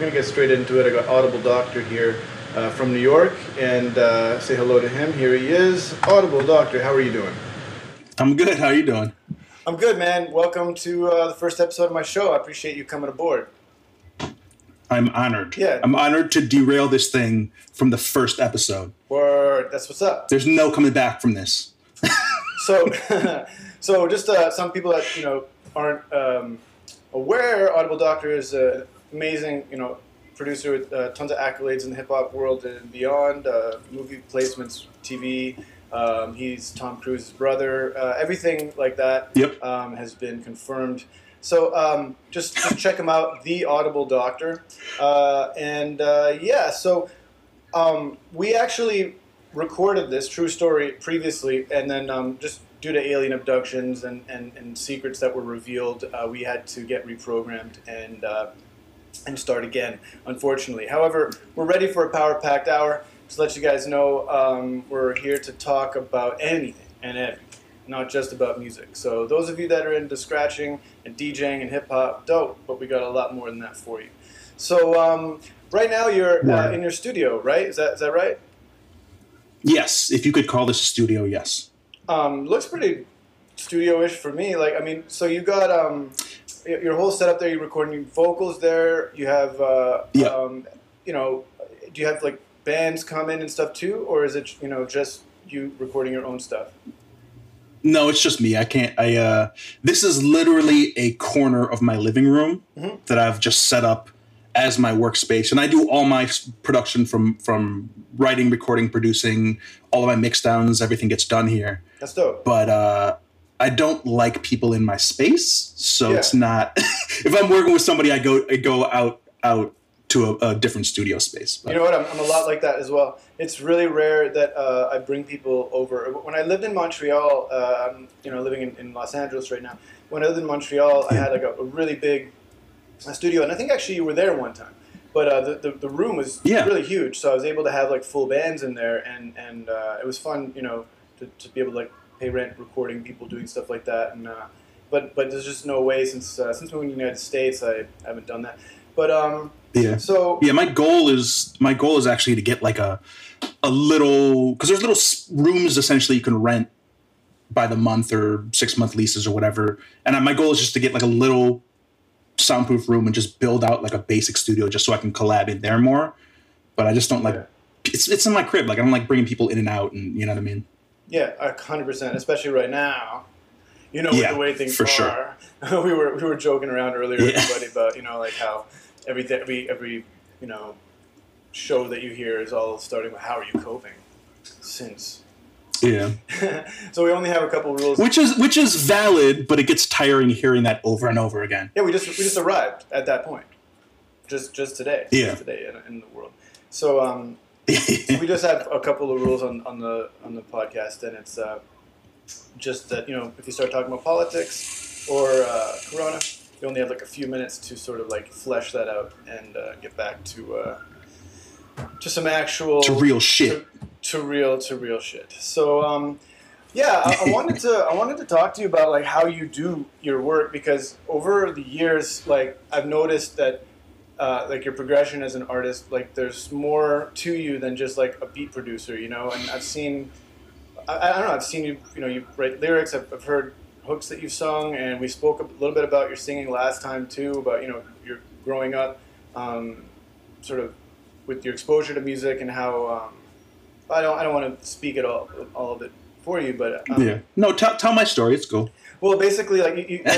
going to get straight into it. I got Audible Doctor here from New York, and say hello to him. Here he is. Audible Doctor, how are you doing? I'm good. How are you doing? I'm good, man. Welcome to the first episode of my show. I appreciate you coming aboard. I'm honored. Yeah. I'm honored to derail this thing from the first episode. Word. That's what's up. There's no coming back from this. So, so just some people that aren't aware, Audible Doctor is an amazing producer with tons of accolades in the hip hop world and beyond. Movie placements, TV. He's Tom Cruise's brother. Everything like that. Yep. Has been confirmed. So just check him out, The Audible Doctor. So we actually recorded this, true story, previously, and then just due to alien abductions and secrets that were revealed, we had to get reprogrammed and start again, unfortunately. However, we're ready for a power-packed hour. Just to let you guys know, we're here to talk about anything and everything, not just about music. So those of you that are into scratching and DJing and hip-hop, dope, but we got a lot more than that for you. So right now you're in your studio, right? Is that right? Yes, if you could call this a studio, yes. Looks pretty studio-ish for me. So you got your whole setup there. You're recording vocals there. You have, do you have like bands come in and stuff too, or is it just you recording your own stuff? No, it's just me. I can't. This is literally a corner of my living room that I've just set up as my workspace, and I do all my production from writing, recording, producing, all of my mix downs. Everything gets done here. That's dope. But I don't like people in my space, so it's not. If I'm working with somebody, I go out to a different studio space. But. You know what? I'm a lot like that as well. It's really rare that I bring people over. When I lived in Montreal, I'm living in Los Angeles right now. When I lived in Montreal, I had like a really big studio, and I think actually you were there one time. But the room was really huge, so I was able to have like full bands in there, and it was fun, to be able to like pay rent, recording people, doing stuff like that. And but there's just no way since moving to the United States, I haven't done that. But my goal is actually to get like a little, because there's little rooms essentially you can rent by the month or 6-month leases or whatever, and my goal is just to get like a little soundproof room and just build out like a basic studio just so I can collab in there more. But I just don't like it's in my crib. Like I don't like bringing people in and out, and you know what I mean. Yeah, 100%, especially right now. With the way things are. Sure. we were joking around earlier with everybody about like how every show that you hear is all starting with how are you coping since. Yeah. So we only have a couple rules, which is valid, but it gets tiring hearing that over and over again. Yeah, we just arrived at that point, just today. Yeah. Just today in the world. So we just have a couple of rules on the podcast, and it's just that if you start talking about politics or Corona, you only have like a few minutes to sort of like flesh that out and get back to some actual real shit. To real shit. So I wanted to talk to you about like how you do your work, because over the years, like I've noticed that like your progression as an artist, like there's more to you than just like a beat producer, and I've seen you, you write lyrics, I've heard hooks that you've sung, and we spoke a little bit about your singing last time too, about your growing up sort of with your exposure to music and how I don't want to speak at all of it for you, but no, tell my story. It's cool. Well, basically, like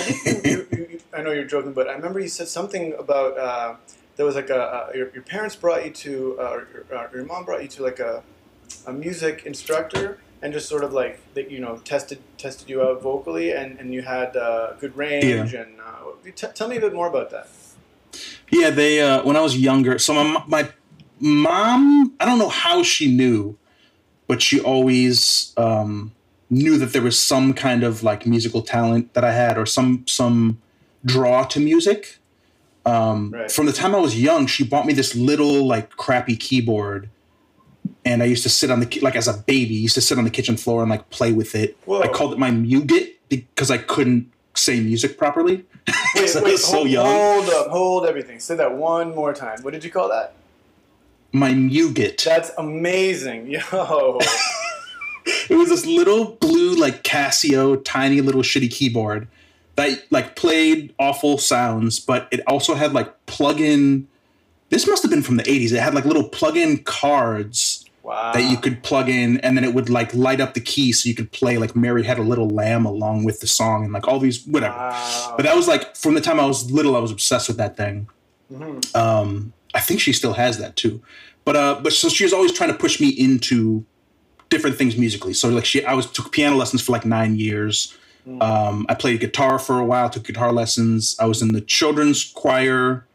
I know you're joking, but I remember you said something about there was like your parents brought you to or your mom brought you to like a music instructor, and just sort of like that tested you out vocally, and you had good range. And tell me a bit more about that. Yeah, they when I was younger, so my mom, I don't know how she knew, but she always knew that there was some kind of like musical talent that I had, or some draw to music. Right. From the time I was young, she bought me this little like crappy keyboard, and I used to sit on like as a baby, used to sit on the kitchen floor and like play with it. Whoa. I called it my Muget because I couldn't say music properly. Wait, So I wait, was so young. hold everything. Say that one more time. What did you call that? My Muget. That's amazing. Yo. It was this little blue, like Casio, tiny little shitty keyboard that like played awful sounds, but it also had like plug-in. This must have been from the 80s. It had like little plug-in cards Wow. that you could plug in, and then it would like light up the key so you could play like Mary Had a Little Lamb along with the song and like all these whatever. Wow. But that was like from the time I was little, I was obsessed with that thing. Mm-hmm. I think she still has that too. But so she was always trying to push me into different things musically. So like took piano lessons for like 9 years. I played guitar for a while, took guitar lessons. I was in the children's choir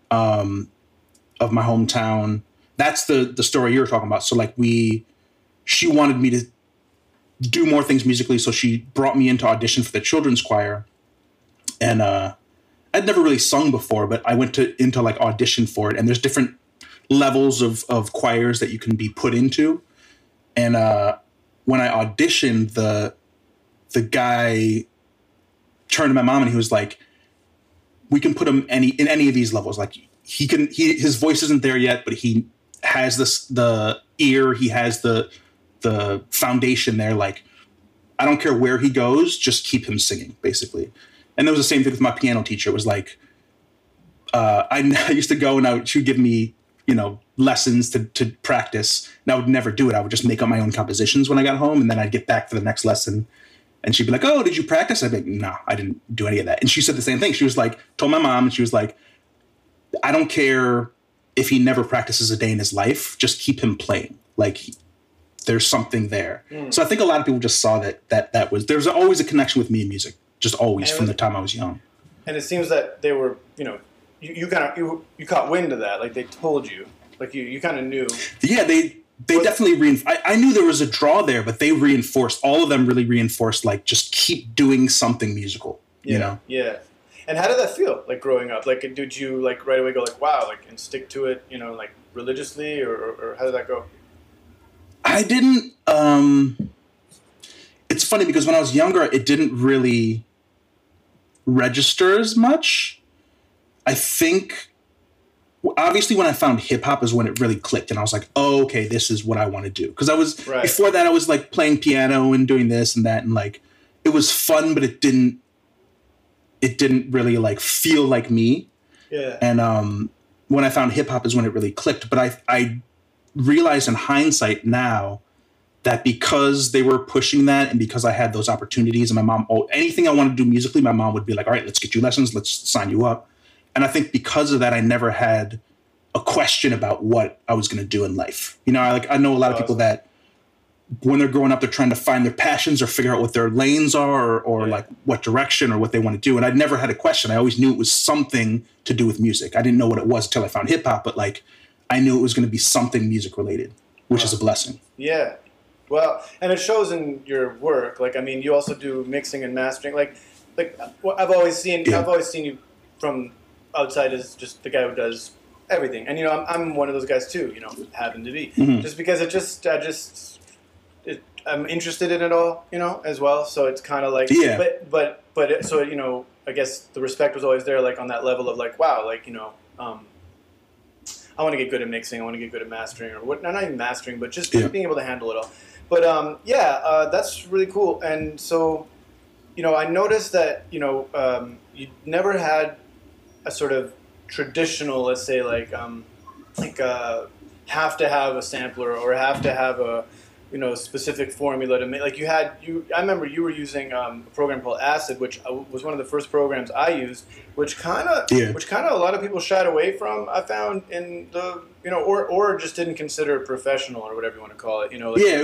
of my hometown. That's the story you were talking about. So like she wanted me to do more things musically, so she brought me in to audition for the children's choir. And I'd never really sung before, but I went into like audition for it. And there's different levels of choirs that you can be put into. And when I auditioned, the guy turned to my mom and he was like, "We can put him in any of these levels. Like his voice isn't there yet, but he has the ear, he has the foundation there. Like, I don't care where he goes, just keep him singing, basically." And that was the same thing with my piano teacher. It was like, I used to go and she would give me, lessons to practice, and I would never do it. I would just make up my own compositions when I got home, and then I'd get back for the next lesson. And she'd be like, "Oh, did you practice?" I'd be like, "No, I didn't do any of that." And she said the same thing. She was like, told my mom, and she was like, "I don't care if he never practices a day in his life, just keep him playing. Like, there's something there." So I think a lot of people just saw that there was always a connection with me and music, just always from the time I was young. And it seems that they were, you caught wind of that. Like they told you, like you kind of knew. Yeah, they definitely reinforced. I knew there was a draw there, but they reinforced. All of them really reinforced, like, just keep doing something musical. Yeah. And how did that feel, like, growing up? Like, did you, like, right away go, like, wow, like, and stick to it, like, religiously, or how did that go? I didn't. It's funny because when I was younger, it didn't really register as much. I think, obviously, when I found hip hop is when it really clicked, and I was like, "Oh, okay, this is what I want to do." Because before that, I was like playing piano and doing this and that, and like it was fun, but it didn't really like feel like me. Yeah. And when I found hip hop is when it really clicked. But I realized in hindsight now that because they were pushing that and because I had those opportunities, and my mom, anything I wanted to do musically, my mom would be like, "All right, let's get you lessons, let's sign you up." And I think because of that, I never had a question about what I was going to do in life. I know a lot of people that when they're growing up, they're trying to find their passions or figure out what their lanes are or like what direction or what they want to do. And I'd never had a question. I always knew it was something to do with music. I didn't know what it was until I found hip hop, but like I knew it was going to be something music related, which is a blessing. Yeah. Well, and it shows in your work. Like, I mean, you also do mixing and mastering. Like I've always seen you from outside as just the guy who does everything. And I'm one of those guys too. Happen to be just because I'm interested in it all. As well. So it's kind of like But I guess the respect was always there, like on that level of like, wow, like I want to get good at mixing. I want to get good at mastering, or what? Not even mastering, but just being able to handle it all. But that's really cool. And so, I noticed that you never had a sort of traditional, let's say, have to have a sampler or have to have a specific formula to make. Like I remember you were using a program called Acid, which was one of the first programs I used, which kind of a lot of people shied away from. I found in the or just didn't consider it professional or whatever you want to call it.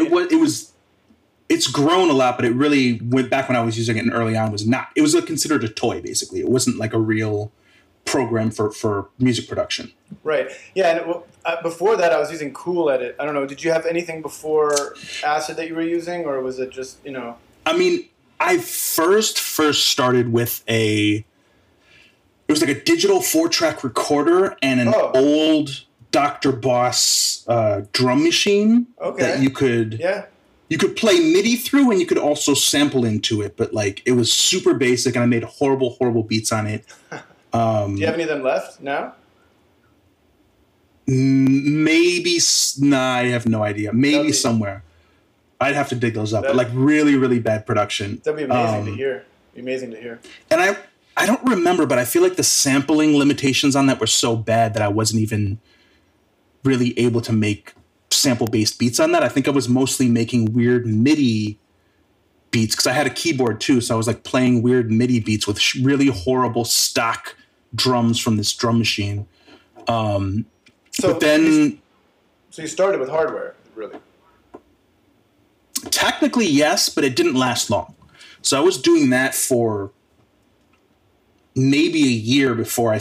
It's grown a lot, but it really went back when I was using it and early on was not. It was considered a toy basically. It wasn't like a real program for music production. Right. Yeah. And before that, I was using Cool Edit. I don't know. Did you have anything before Acid that you were using, or was it just I mean, I first started with it was like a digital 4-track recorder and an old Dr. Boss drum machine that you could you could play MIDI through and you could also sample into it, but like it was super basic and I made horrible beats on it. Do you have any of them left now? Maybe, nah, I have no idea. Maybe somewhere. I'd have to dig those up. But like really bad production. That'd be amazing to hear. Amazing to hear. And I don't remember, but I feel like the sampling limitations on that were so bad that I wasn't even really able to make sample-based beats on that. I think I was mostly making weird MIDI beats because I had a keyboard too, so I was like playing weird MIDI beats with really horrible stock drums from this drum machine. But then... So you started with hardware, really? Technically, yes, but it didn't last long. So I was doing that for maybe a year before I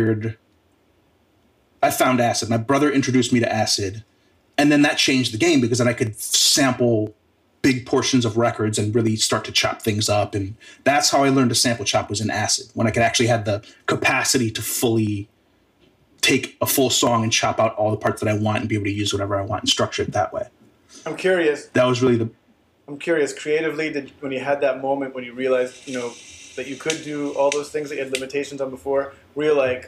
found Acid. My brother introduced me to Acid, and then that changed the game because then I could sample big portions of records and really start to chop things up. And that's how I learned to sample chop, was in Acid, when I could actually have the capacity to fully take a full song and chop out all the parts that I want and be able to use whatever I want and structure it that way. I'm curious. That was really I'm curious, creatively, when you had that moment when you realized, that you could do all those things that you had limitations on before, were you like,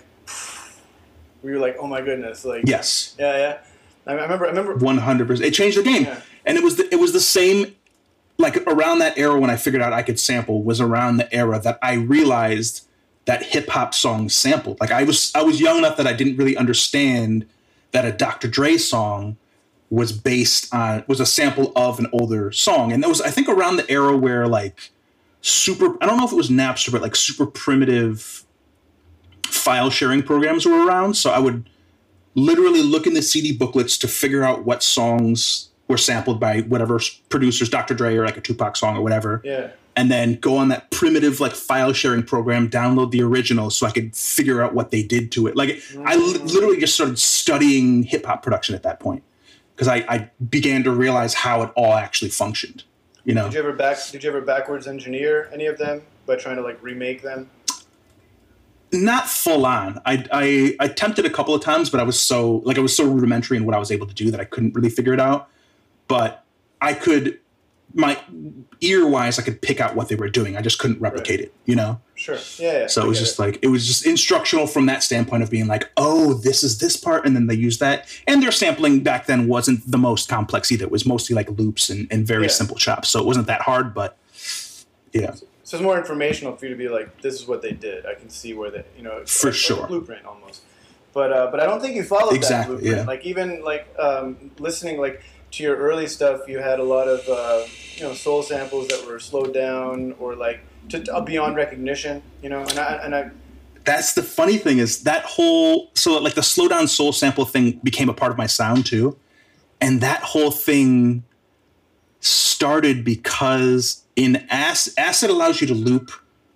oh my goodness, like... Yes. Yeah. I remember 100%. It changed the game. Yeah. And it was the same, like around that era when I figured out I could sample was around the era that I realized that hip hop songs sampled. Like I was young enough that I didn't really understand that a Dr. Dre song was a sample of an older song. And that was, I think, around the era where like I don't know if it was Napster, but like super primitive file sharing programs were around. So I would literally look in the CD booklets to figure out what songs were sampled by whatever producers, Dr. Dre or like a Tupac song or whatever. Yeah. And then go on that primitive like file sharing program, download the original so I could figure out what they did to it. Like I literally just started studying hip hop production at that point because I began to realize how it all actually functioned. Did you ever backwards engineer any of them by trying to like remake them? Not full on. I attempted a couple of times, but I was so rudimentary in what I was able to do that I couldn't really figure it out. But I could, my ear wise, I could pick out what they were doing. I just couldn't replicate it, Sure. Yeah. So it was just instructional from that standpoint of being like, oh, this is this part. And then they use that. And their sampling back then wasn't the most complex either. It was mostly like loops and very simple chops. So it wasn't that hard, but yeah. So it's more informational for you to be like, this is what they did. I can see where they, for sure, like a blueprint almost. But I don't think you followed that blueprint. Yeah. Like even like listening like to your early stuff, you had a lot of soul samples that were slowed down or like to beyond recognition. And I. That's the funny thing is that like the slow down soul sample thing became a part of my sound too, and that whole thing started because in Acid allows you to loop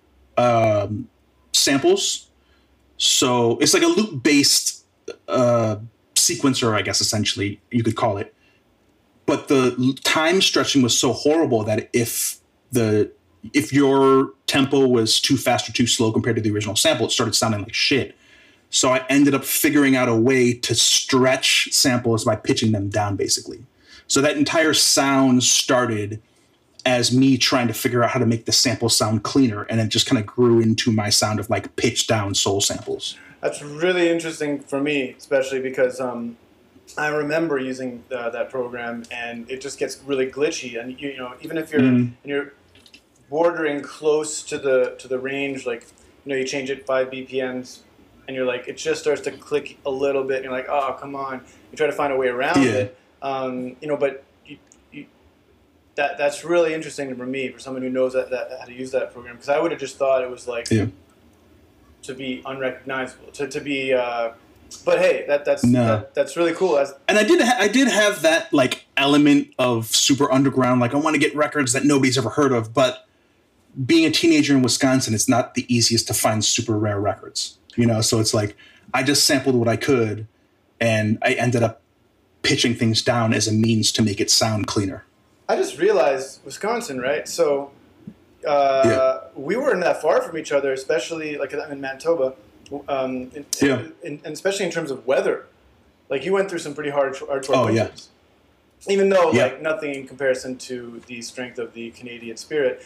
samples. So it's like a loop-based sequencer, I guess, essentially, you could call it. But the time stretching was so horrible that if your tempo was too fast or too slow compared to the original sample, it started sounding like shit. So I ended up figuring out a way to stretch samples by pitching them down, basically. So that entire sound started as me trying to figure out how to make the sample sound cleaner, and it just kind of grew into my sound of like pitched down soul samples. That's really interesting for me, especially because I remember using that program, and it just gets really glitchy. And even if you're bordering close to the range, like you change it 5 BPMs, and you're like it just starts to click a little bit, and you're like, oh come on, you try to find a way around it, but. That's really interesting for me, for someone who knows that how to use that program, because I would have just thought it was like to be unrecognizable, to be. But hey, that's really cool. And I did have that like element of super underground, like I want to get records that nobody's ever heard of. But being a teenager in Wisconsin, it's not the easiest to find super rare records, So it's like I just sampled what I could, and I ended up pitching things down as a means to make it sound cleaner. I just realized Wisconsin, right? So we weren't that far from each other, especially like I'm in Manitoba, and especially in terms of weather. Like you went through some pretty hardcore places. even though Yeah. like nothing in comparison to the strength of the Canadian spirit.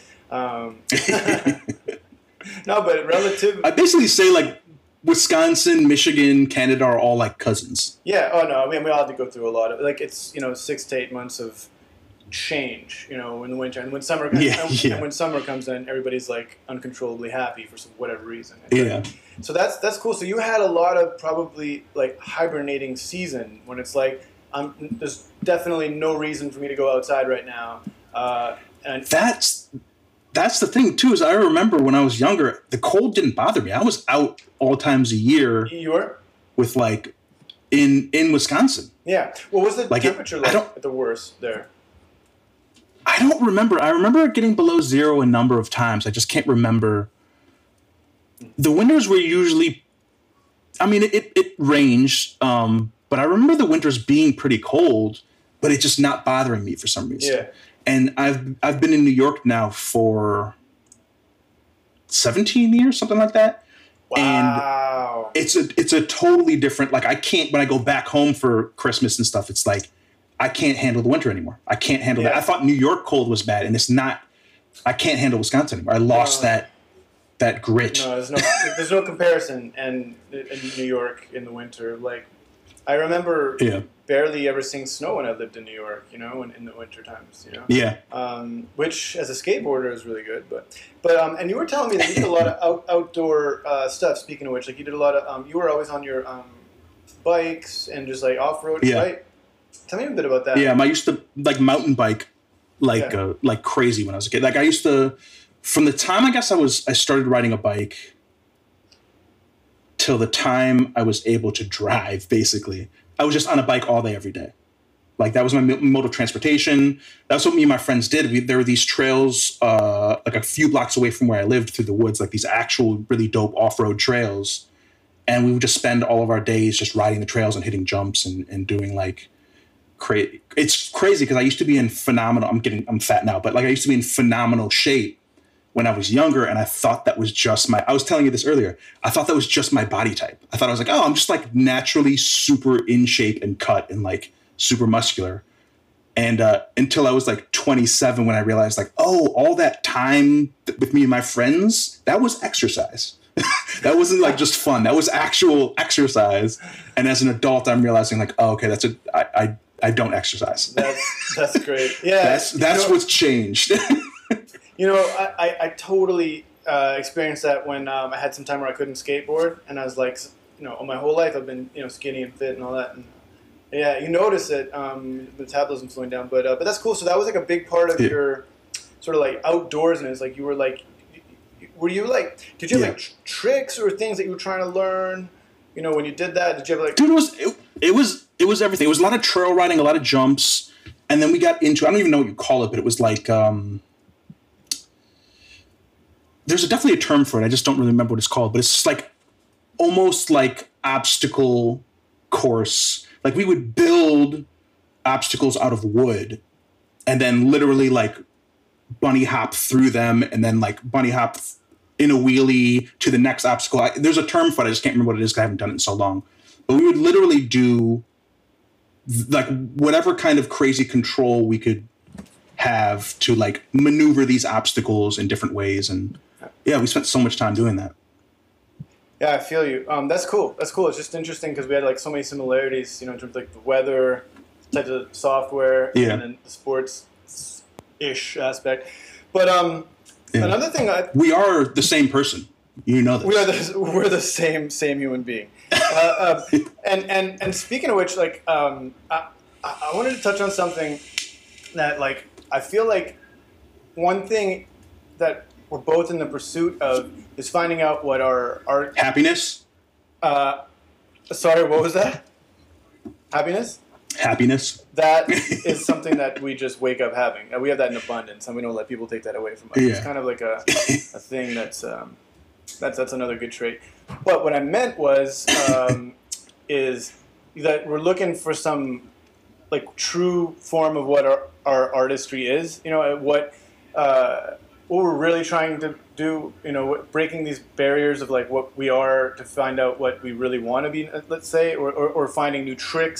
No, but relative. I basically say like Wisconsin, Michigan, Canada are all like cousins. Yeah. Oh no. I mean, we all had to go through a lot of like it's 6 to 8 months of change. In the winter, and when summer comes, and when summer comes in, everybody's like uncontrollably happy for whatever reason. Yeah. So that's cool. So you had a lot of probably like hibernating season when it's like there's definitely no reason for me to go outside right now. And that's the thing too. Is I remember when I was younger, the cold didn't bother me. I was out all times a year. You were with like in Wisconsin. Yeah. What was the like temperature like at the worst there? I don't remember. I remember it getting below zero a number of times. I just can't remember. The winters were usually, I mean, it ranged, but I remember the winters being pretty cold, but it just not bothering me for some reason. Yeah. And I've been in New York now for 17 years, something like that. Wow. And it's a totally different, like I can't, when I go back home for Christmas and stuff, it's like, I can't handle the winter anymore. I can't handle that. I thought New York cold was bad, and it's not. I can't handle Wisconsin anymore. I lost that grit. No, there's no comparison. And in New York in the winter, like I remember barely ever seeing snow when I lived in New York. In the winter times. Yeah. Which as a skateboarder is really good, but and you were telling me that you did a lot of outdoor stuff. Speaking of which, like you did a lot of you were always on your bikes and just like off road, right? Tell me a bit about that. Yeah, I used to like mountain bike like crazy when I was a kid. Like I used to, from the time I guess I started riding a bike till the time I was able to drive, basically, I was just on a bike all day, every day. Like that was my mode of transportation. That's what me and my friends did. There were these trails like a few blocks away from where I lived through the woods, like these actual really dope off-road trails. And we would just spend all of our days just riding the trails and hitting jumps and doing like, it's crazy because I used to be in phenomenal. I'm fat now, but like I used to be in phenomenal shape when I was younger, and I thought that was just I was telling you this earlier. I thought that was just my body type. I thought I was like, oh, I'm just like naturally super in shape and cut and like super muscular. And until I was like 27, when I realized like, oh, all that time with me and my friends, that was exercise. That wasn't like just fun. That was actual exercise. And as an adult, I'm realizing like, oh, okay, I don't exercise. That's great. Yeah, that's what's changed. I totally experienced that when I had some time where I couldn't skateboard, and I was like, my whole life I've been skinny and fit and all that, and yeah, you notice it, metabolism slowing down, but that's cool. So that was like a big part of your sort of like outdoorsness. Like you were like, did you have like tricks or things that you were trying to learn? When you did that, did you have like? Dude, it was everything. It was a lot of trail riding, a lot of jumps, and then we got into, I don't even know what you call it, but it was like there's definitely a term for it. I just don't really remember what it's called, but it's just like almost like obstacle course. Like we would build obstacles out of wood and then literally like bunny hop through them and then like bunny hop in a wheelie to the next obstacle. There's a term for it. I just can't remember what it is because I haven't done it in so long. But we would literally do like whatever kind of crazy control we could have to like maneuver these obstacles in different ways. And yeah, we spent so much time doing that. Yeah, I feel you. That's cool. That's cool. It's just interesting because we had like so many similarities, in terms of like the weather, types of software, and then the sports-ish aspect. But another thing, we are the same person. You know this. We're the same human being. And speaking of which, like I wanted to touch on something that like I feel like one thing that we're both in the pursuit of is finding out what our happiness. Sorry, what was that? Happiness. Happiness. That is something that we just wake up having. We have that in abundance, and we don't let people take that away from us. It's kind of like a thing that's another good trait. But what I meant was is that we're looking for some like true form of what our artistry is. What we're really trying to do. Breaking these barriers of like what we are to find out what we really want to be. Let's say, or finding new tricks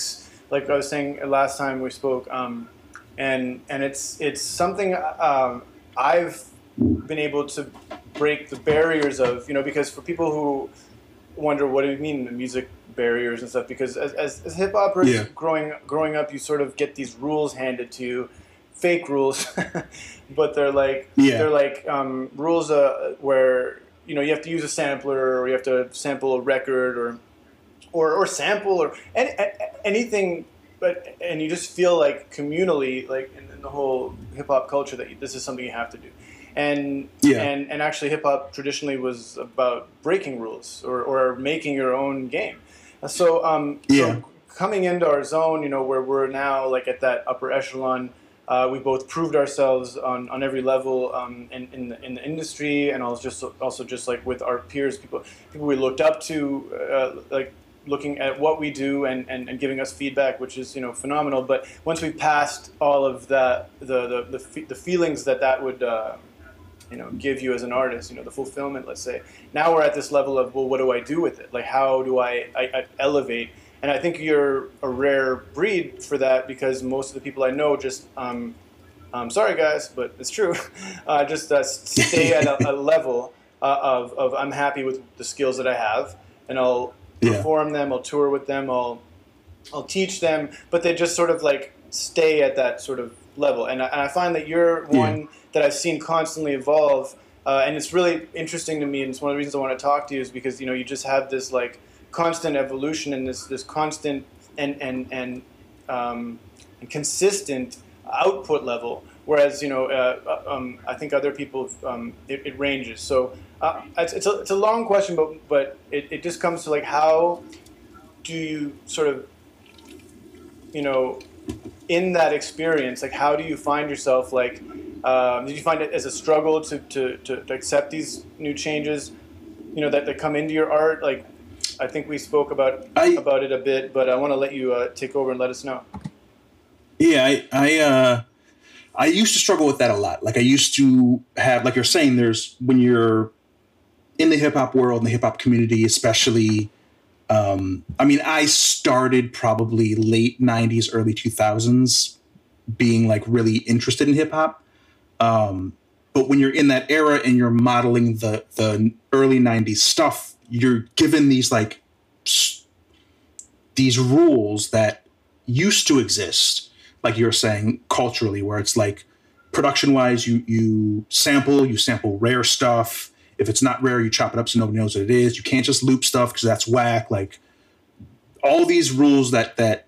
like I was saying last time we spoke, and it's something I've been able to break the barriers of, because for people who wonder what do you mean the music barriers and stuff, because as hip hoppers, Yeah. growing up, you sort of get these rules handed to you, fake rules, but they're like rules where you have to use a sampler, or you have to sample a record, or sample or anything, and you just feel like communally, like in the whole hip hop culture, that this is something you have to do. And actually hip hop traditionally was about breaking rules or making your own game. So coming into our zone, where we're now like at that upper echelon, we both proved ourselves on every level in the industry, and also just like with our peers, people we looked up to, like looking at what we do and giving us feedback, which is phenomenal. But once we passed all of that, the feelings that would give you as an artist, the fulfillment, let's say. Now we're at this level of, well, what do I do with it? Like, how do I elevate? And I think you're a rare breed for that, because most of the people I know just, I'm sorry guys, but it's true, just stay at a level of I'm happy with the skills that I have, and I'll perform them, I'll tour with them, I'll teach them, but they just sort of like stay at that sort of level. And I find that you're one that I've seen constantly evolve, and it's really interesting to me, and it's one of the reasons I want to talk to you, is because you just have this like constant evolution and this constant and consistent output level, whereas I think other people it ranges. So it's a long question, but it just comes to like, how do you sort of in that experience, like how do you find yourself, like did you find it as a struggle to accept these new changes that come into your art? Like, I think we spoke about it a bit, but I want to let you take over and let us know. Yeah, I used to struggle with that a lot. Like, I used to have, like you're saying, there's, when you're in the hip hop world, in the hip hop community, especially, I started probably late 90s, early 2000s being like really interested in hip hop. But when you're in that era and you're modeling the early 90s stuff, you're given these like these rules that used to exist, like you're saying, culturally, where it's like production wise, you sample rare stuff. If it's not rare, you chop it up so nobody knows what it is. You can't just loop stuff because that's whack. Like, all these rules that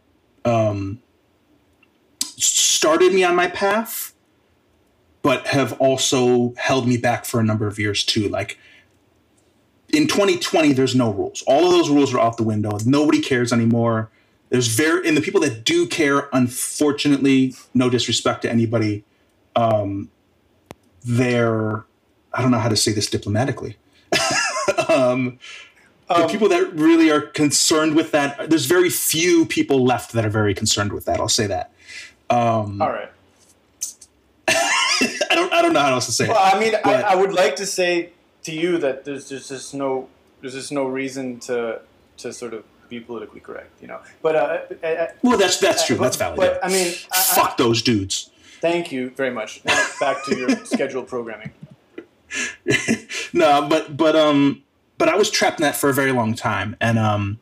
started me on my path, but have also held me back for a number of years too. Like, in 2020, there's no rules. All of those rules are out the window. Nobody cares anymore. And the people that do care, unfortunately, no disrespect to anybody, they're, I don't know how to say this diplomatically. The people that really are concerned with that, there's very few people left that are very concerned with that. I'll say that. All right. I don't know how else to say it. Well, I mean, I would like to say to you that there's just no reason to sort of be politically correct, But well, that's true. That's valid. But I mean, fuck those dudes. Thank you very much. Now, back to your scheduled programming. No, but I was trapped in that for a very long time, and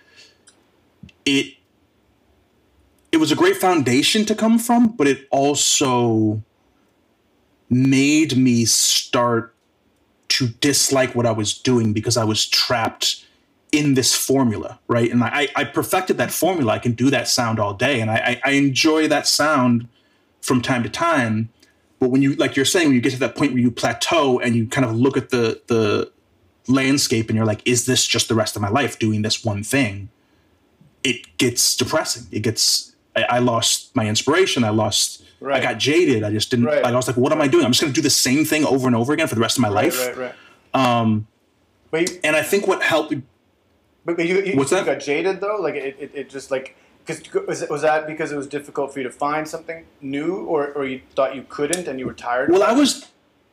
it was a great foundation to come from, but it also made me start to dislike what I was doing because I was trapped in this formula, right? And I perfected that formula. I can do that sound all day, and I enjoy that sound from time to time. But when you, like you're saying, when you get to that point where you plateau and you kind of look at the landscape and you're like, is this just the rest of my life doing this one thing? It gets depressing. I lost my inspiration. I got jaded. I just didn't, I was like, what am I doing? I'm just going to do the same thing over and over again for the rest of my life. Right. And I think what helped. But you what's that? You got jaded though? Like it just like, was that because it was difficult for you to find something new, or you thought you couldn't and you were tired? Well, I was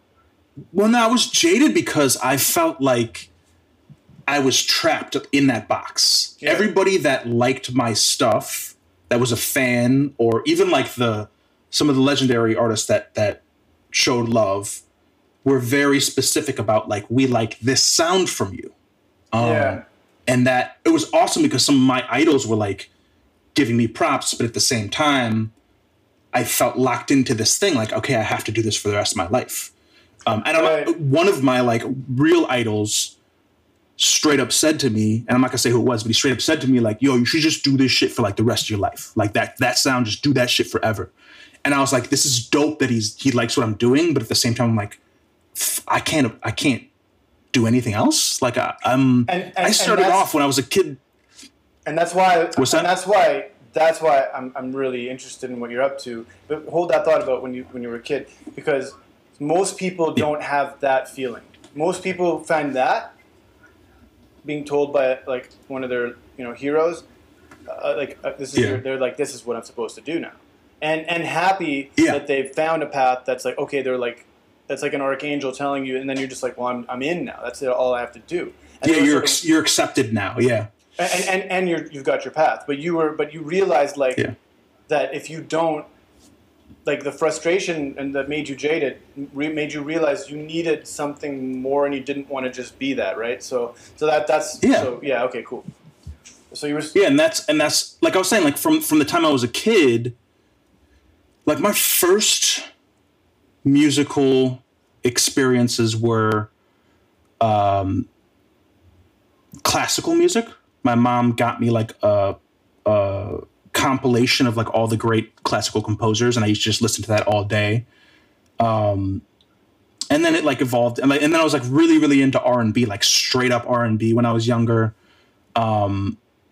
jaded because I felt like I was trapped in that box. Yeah. Everybody that liked my stuff that was a fan, or even like some of the legendary artists that showed love, were very specific about like, we like this sound from you. And that it was awesome because some of my idols were like giving me props, but at the same time, I felt locked into this thing. Like, okay, I have to do this for the rest of my life. One of my like real idols straight up said to me, and I'm not gonna say who it was, but he straight up said to me like, yo, you should just do this shit for like the rest of your life. Like that sound, just do that shit forever. And I was like, this is dope that he likes what I'm doing. But at the same time, I'm like, I can't do anything else. Like I started off when I was a kid. And that's why, what's that? That's why I'm really interested in what you're up to. But hold that thought about when you were a kid, because most people don't have that feeling. Most people find that being told by like one of their heroes, they're like, this is what I'm supposed to do now, and happy that they've found a path that's like, okay, they're like, that's like an archangel telling you, and then you're just like, well, I'm in now. That's all I have to do. And you're accepted now. Yeah. And you've got your path, but you realized like that if you don't, like the frustration and that made you jaded made you realize you needed something more, and you didn't want to just be that, right? So okay, cool. So you were and that's like I was saying, like from the time I was a kid, like my first musical experiences were classical music. My mom got me like a compilation of like all the great classical composers, and I used to just listen to that all day. And then it like evolved, and then I was like really, really into R&B, like straight up R&B when I was younger. And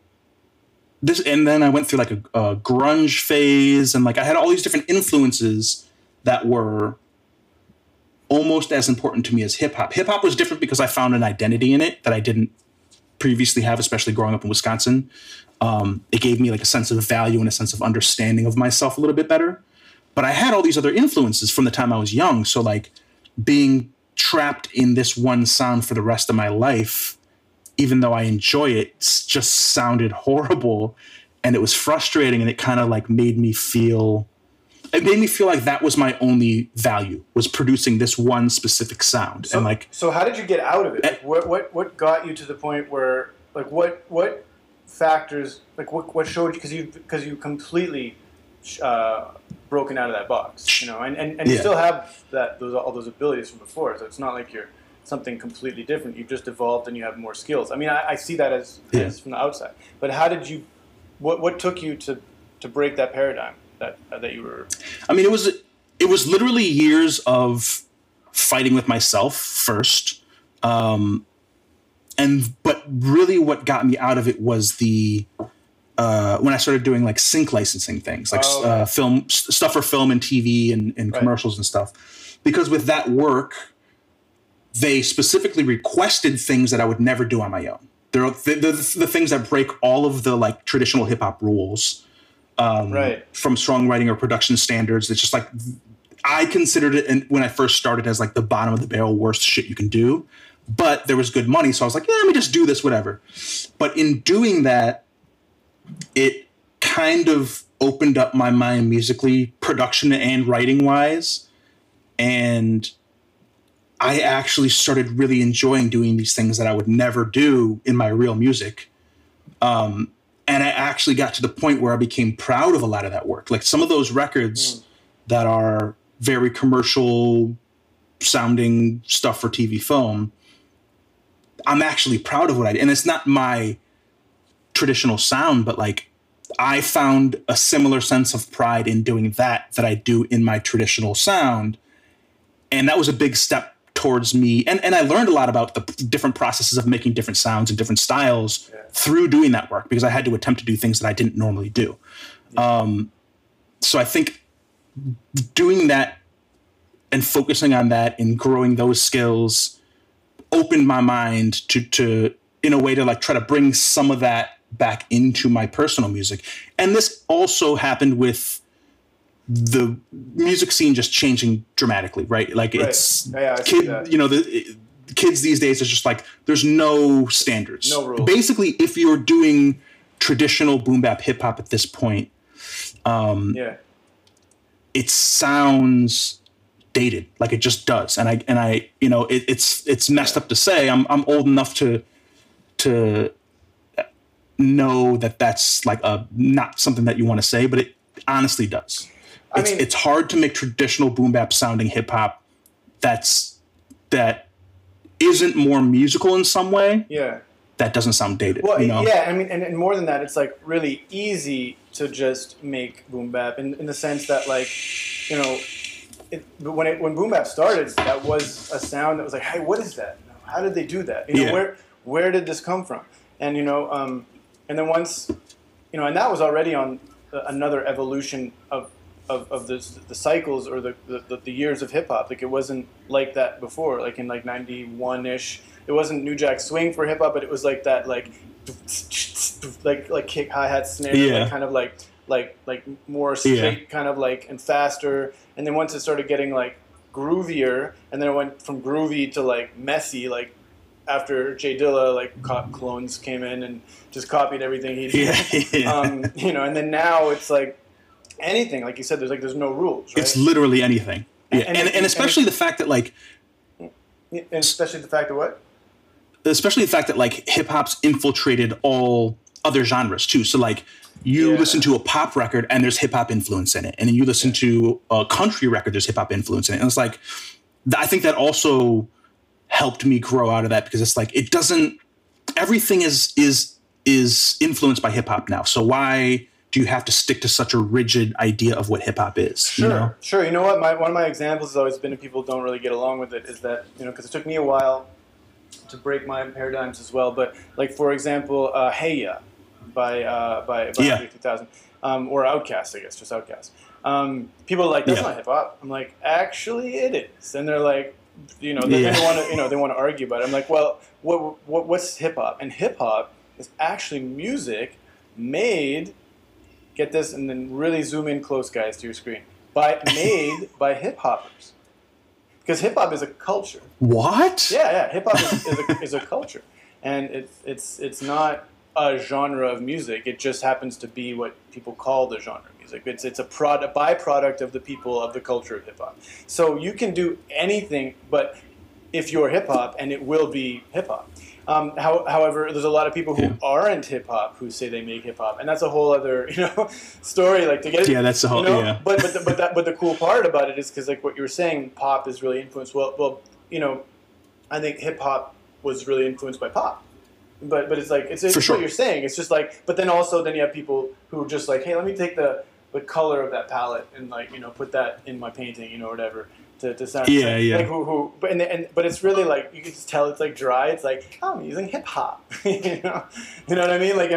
then I went through like a grunge phase, and like I had all these different influences that were almost as important to me as hip hop. Hip hop was different because I found an identity in it that I didn't previously have, especially growing up in Wisconsin. It gave me like a sense of value and a sense of understanding of myself a little bit better. But I had all these other influences from the time I was young. So like being trapped in this one sound for the rest of my life, even though I enjoy it, just sounded horrible, and it was frustrating, and it kind of like made me feel like that was my only value, was producing this one specific sound. So how did you get out of it? Like what got you to the point where, like, what factors, like what showed you, because you completely broken out of that box, and you still have all those abilities from before. So it's not like you're something completely different. You've just evolved and you have more skills. I mean, I see that as from the outside. But how did you? What took you to break that paradigm that you were? I mean, it was literally years of fighting with myself first, but really what got me out of it was when I started doing like sync licensing things, like film stuff for film and TV and commercials and stuff. Because with that work, they specifically requested things that I would never do on my own. They're the things that break all of the like traditional hip hop rules, from songwriting or production standards. It's just like, I considered it when I first started as like the bottom of the barrel worst shit you can do, but there was good money. So I was like, let me just do this, whatever. But in doing that, it kind of opened up my mind musically, production and writing wise. And I actually started really enjoying doing these things that I would never do in my real music. And I actually got to the point where I became proud of a lot of that work. Like some of those records that are very commercial sounding stuff for TV film, I'm actually proud of what I did. And it's not my traditional sound, but like I found a similar sense of pride in doing that I do in my traditional sound. And that was a big step towards me. And I learned a lot about the different processes of making different sounds and different styles through doing that work, because I had to attempt to do things that I didn't normally do. So I think doing that and focusing on that and growing those skills opened my mind to in a way to like try to bring some of that back into my personal music. And this also happened with the music scene just changing dramatically, right? Like it's the kids these days is just like, there's no standards. No rules. Basically, if you're doing traditional boom bap hip hop at this point, Yeah. It sounds dated, like it just does. And I, you know, it's messed up to say. I'm old enough to know that that's like a not something that you want to say, but it honestly does. It's hard to make traditional boom bap sounding hip hop that isn't more musical in some way. Yeah. That doesn't sound dated. Well, you know? yeah, I mean, and more than that, it's like really easy to just make boom bap in the sense that, like, you know, when boom bap started, that was a sound that was like, hey, what is that? How did they do that? You know, where did this come from? And you know, and then once, you know, and that was already on another evolution of the cycles or the years of hip hop. Like it wasn't like that before. Like in like 91-ish, it wasn't New Jack Swing for hip hop, but it was like that like kick, hi-hat, snare, like kind of like more straight kind of like and faster. And then once it started getting like groovier, and then it went from groovy to like messy, like after Jay Dilla, like clones came in and just copied everything he did. You know, and then now it's like anything, like you said, there's no rules, right? It's literally anything. Yeah. And especially the fact that like, and especially the fact that what? Especially the fact that like hip hop's infiltrated all other genres too. So like you listen to a pop record and there's hip hop influence in it, and then you listen to a country record, there's hip hop influence in it, and it's like I think that also helped me grow out of that, because it's like it doesn't. Everything is influenced by hip hop now. So why do you have to stick to such a rigid idea of what hip hop is? Sure, you know? Sure. You know what? One of my examples has always been, if people don't really get along with it, is that, you know, because it took me a while to break my paradigms as well. But like, for example, Hey Ya by 3000, or Outkast, I guess, just Outkast. People are like, that's not hip hop. I'm like, actually, it is. And they're like, you know, they want to, you know, they want to argue about it. I'm like, well, what's hip hop? And hip hop is actually music made. Get this, and then really zoom in close, guys, to your screen. Made by hip hoppers, because hip hop is a culture. What? Yeah. Hip hop is a culture, and it's not a genre of music. It just happens to be what people call the genre of music. It's a byproduct of the people of the culture of hip hop. So you can do anything, but if you're hip hop, and it will be hip hop. However, there's a lot of people who aren't hip hop who say they make hip hop, and that's a whole other, you know, story. Like to get that's the whole, you know? But the cool part about it is, because like what you were saying, pop is really influenced. Well, you know, I think hip hop was really influenced by pop. But it's like it's what you're saying. It's just like, but then also you have people who are just like, hey, let me take the color of that palette and like, you know, put that in my painting, you know, whatever. To sound like but it's really like, you can just tell it's like dry. It's like, oh, I'm using hip hop. you know what I mean? Like,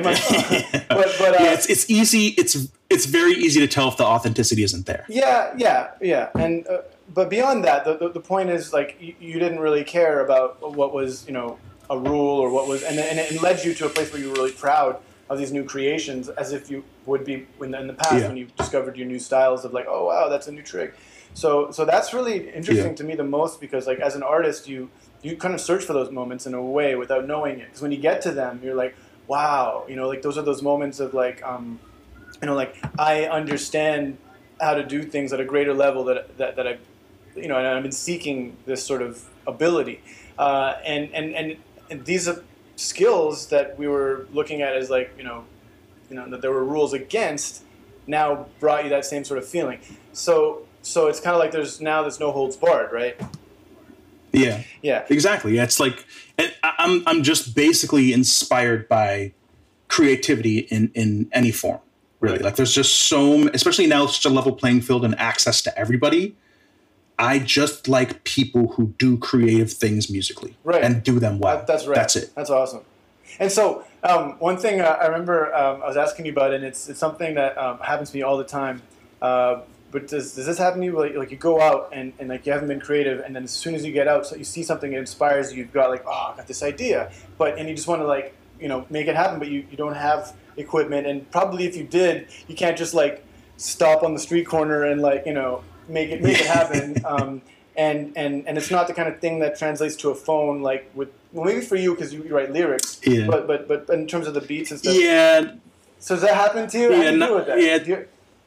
it's easy. It's very easy to tell if the authenticity isn't there. Yeah. And but beyond that, the point is like you didn't really care about what was, you know, a rule or what was, and it led you to a place where you were really proud of these new creations, as if you would be in the past when you discovered your new styles of like, oh wow, that's a new trick. So that's really interesting to me the most, because like as an artist, you kind of search for those moments in a way without knowing it. Because when you get to them, you're like, wow, you know, like those are those moments of like, you know, like I understand how to do things at a greater level that I, you know, and I've been seeking this sort of ability, and these are skills that we were looking at as like, you know, that there were rules against, now brought you that same sort of feeling. So it's kind of like there's no holds barred, right? Yeah. Yeah. Exactly. Yeah, it's like I'm just basically inspired by creativity in any form, really. Like there's just especially now, it's such a level playing field and access to everybody. I just like people who do creative things musically, and do them well. That's right. That's it. That's awesome. And so one thing I remember I was asking you about, and it's something that happens to me all the time. But does this happen to you? Like you go out and like you haven't been creative, and then as soon as you get out, so you see something that inspires you. You've got like, oh, I got this idea, and you just want to like, you know, make it happen, but you don't have equipment, and probably if you did, you can't just like stop on the street corner and like, you know, make it happen. And it's not the kind of thing that translates to a phone, like with, well, maybe for you because you write lyrics, but in terms of the beats and stuff. Yeah. So does that happen to you? How do you deal with that? Yeah.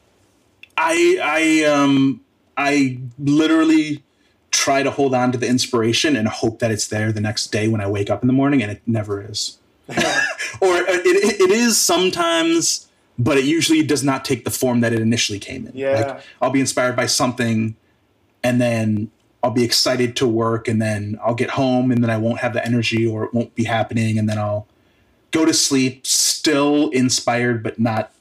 I literally try to hold on to the inspiration and hope that it's there the next day when I wake up in the morning, and it never is. Or it is sometimes, but it usually does not take the form that it initially came in. Yeah. Like, I'll be inspired by something, and then I'll be excited to work, and then I'll get home, and then I won't have the energy, or it won't be happening, and then I'll go to sleep still inspired but not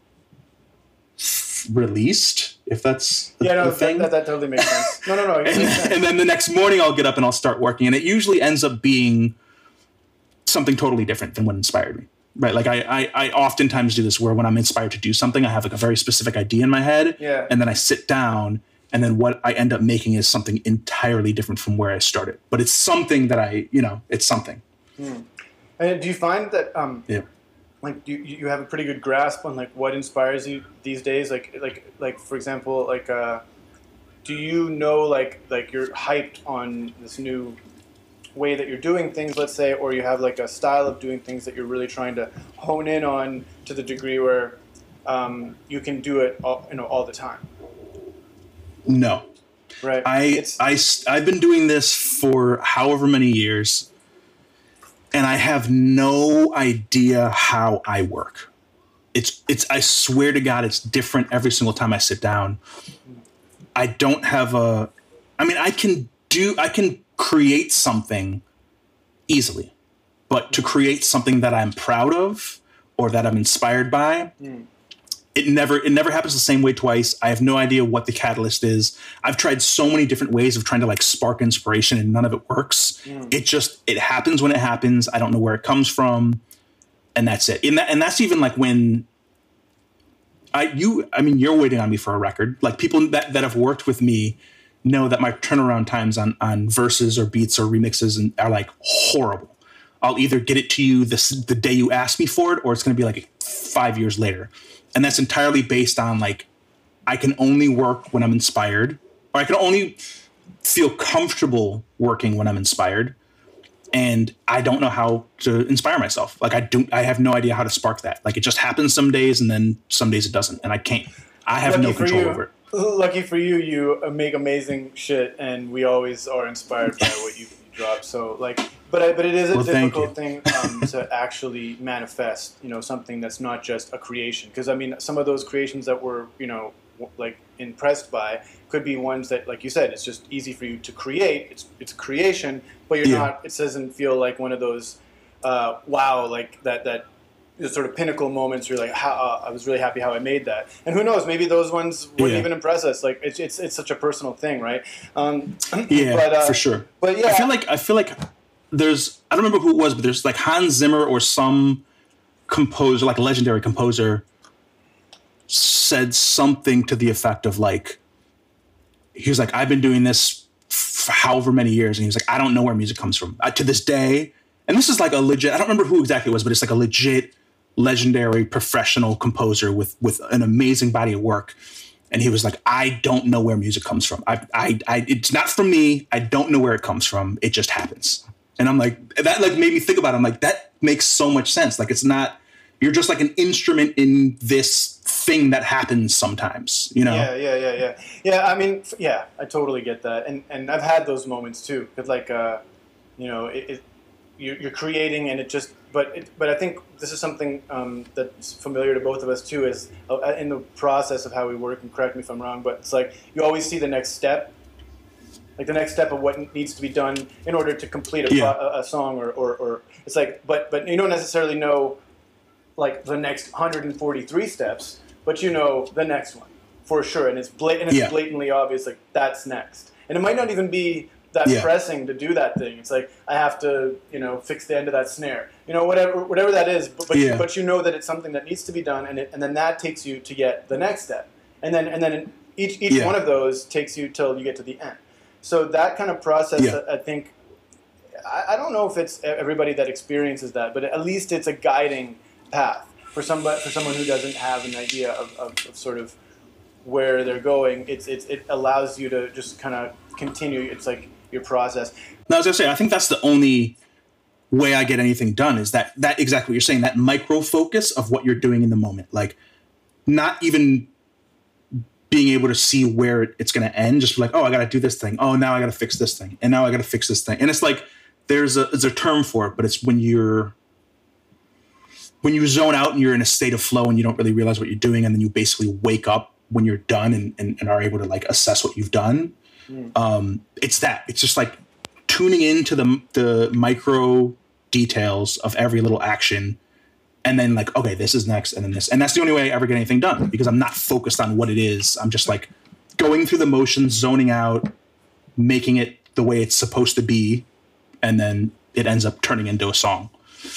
released, if that's the thing. That totally makes sense. No. And then the next morning I'll get up and I'll start working, and it usually ends up being something totally different than what inspired me. Right? Like I oftentimes do this where when I'm inspired to do something, I have like a very specific idea in my head, and then I sit down, and then what I end up making is something entirely different from where I started. But it's something that it's something. And do you find that like you have a pretty good grasp on like what inspires you these days? Like for example, like do you know like you're hyped on this new way that you're doing things, let's say, or you have like a style of doing things that you're really trying to hone in on to the degree where you can do it all the time? No. Right. I've been doing this for however many years, and I have no idea how I work. It's I swear to God, it's different every single time I sit down. I don't have I can create something easily, but to create something that I'm proud of or that I'm inspired by, it never happens the same way twice. I have no idea what the catalyst is. I've tried so many different ways of trying to like spark inspiration, and none of it works. It happens when it happens. I don't know where it comes from, and that's it. And that's even like when you're waiting on me for a record. Like, people that have worked with me know that my turnaround times on verses or beats or remixes are like horrible. I'll either get it to you the day you ask me for it, or it's going to be like 5 years later. And that's entirely based on like, I can only work when I'm inspired, or I can only feel comfortable working when I'm inspired. And I don't know how to inspire myself. Like, I have no idea how to spark that. Like, it just happens some days, and then some days it doesn't. And I have no control over it. Lucky for you, you make amazing shit, and we always are inspired by what you drop. So like, but it is a difficult thing to actually manifest. Something that's not just a creation. Because I mean, some of those creations that we're like impressed by could be ones that, like you said, it's just easy for you to create. It's a creation, but you're not. It doesn't feel like one of those wow, like that. The sort of pinnacle moments. You're like, I was really happy how I made that. And who knows? Maybe those ones wouldn't even impress us. Like, it's such a personal thing, right? For sure. But yeah, I feel like there's, I don't remember who it was, but there's like Hans Zimmer or some composer, like a legendary composer, said something to the effect of like, he was like, I've been doing this for however many years, and he was like, I don't know where music comes from to this day. And this is like a legit, I don't remember who exactly it was, but it's like a legit legendary professional composer with an amazing body of work. And he was like, I don't know where music comes from. It's not from me. I don't know where it comes from. It just happens. And I'm like, that like made me think about it. I'm like, that makes so much sense. Like, it's not, you're just like an instrument in this thing that happens sometimes, Yeah. I mean, yeah, I totally get that. And I've had those moments too. Cause like, you're creating, and it just, but I think this is something that's familiar to both of us too, is in the process of how we work, and correct me if I'm wrong, but it's like you always see the next step, like the next step of what needs to be done in order to complete a song, or it's like, but you don't necessarily know like the next 143 steps, but you know the next one for sure, and it's blatantly obvious, like that's next, and it might not even be that pressing to do that thing. It's like, I have to, fix the end of that snare, whatever that is. But you know that it's something that needs to be done, and then that takes you to get the next step, and then each one of those takes you till you get to the end. So that kind of process, I think, I don't know if it's everybody that experiences that, but at least it's a guiding path for someone who doesn't have an idea of sort of where they're going. It allows you to just kind of continue. It's like your process. No, I was gonna say, I think that's the only way I get anything done is that exactly what you're saying, that micro focus of what you're doing in the moment. Like not even being able to see where it's going to end, just like, oh, I got to do this thing. Oh, now I got to fix this thing. And now I got to fix this thing. And it's like, there's a term for it, but it's when you zone out and you're in a state of flow and you don't really realize what you're doing. And then you basically wake up when you're done and are able to like assess what you've done. It's just like tuning into the micro details of every little action. And then like, okay, this is next, and then this. And that's the only way I ever get anything done, because I'm not focused on what it is. I'm just like going through the motions, zoning out, making it the way it's supposed to be, and then it ends up turning into a song.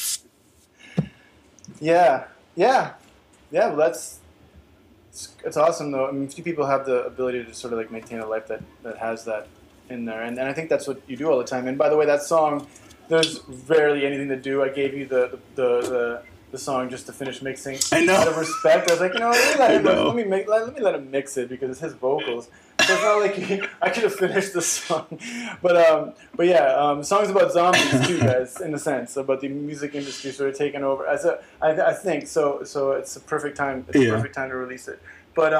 Yeah. Well, it's awesome though. I mean, few people have the ability to sort of like maintain a life that has that in there, and I think that's what you do all the time. And by the way, that song, there's rarely anything to do. I gave you the song just to finish mixing. I know. Out of respect, I was like, let me let him mix it because it's his vocals. So it's not like I could have finished the song, but yeah, songs about zombies too, guys, in a sense, about the music industry sort of taking over. I think so. So it's a perfect time. It's a perfect time to release it. But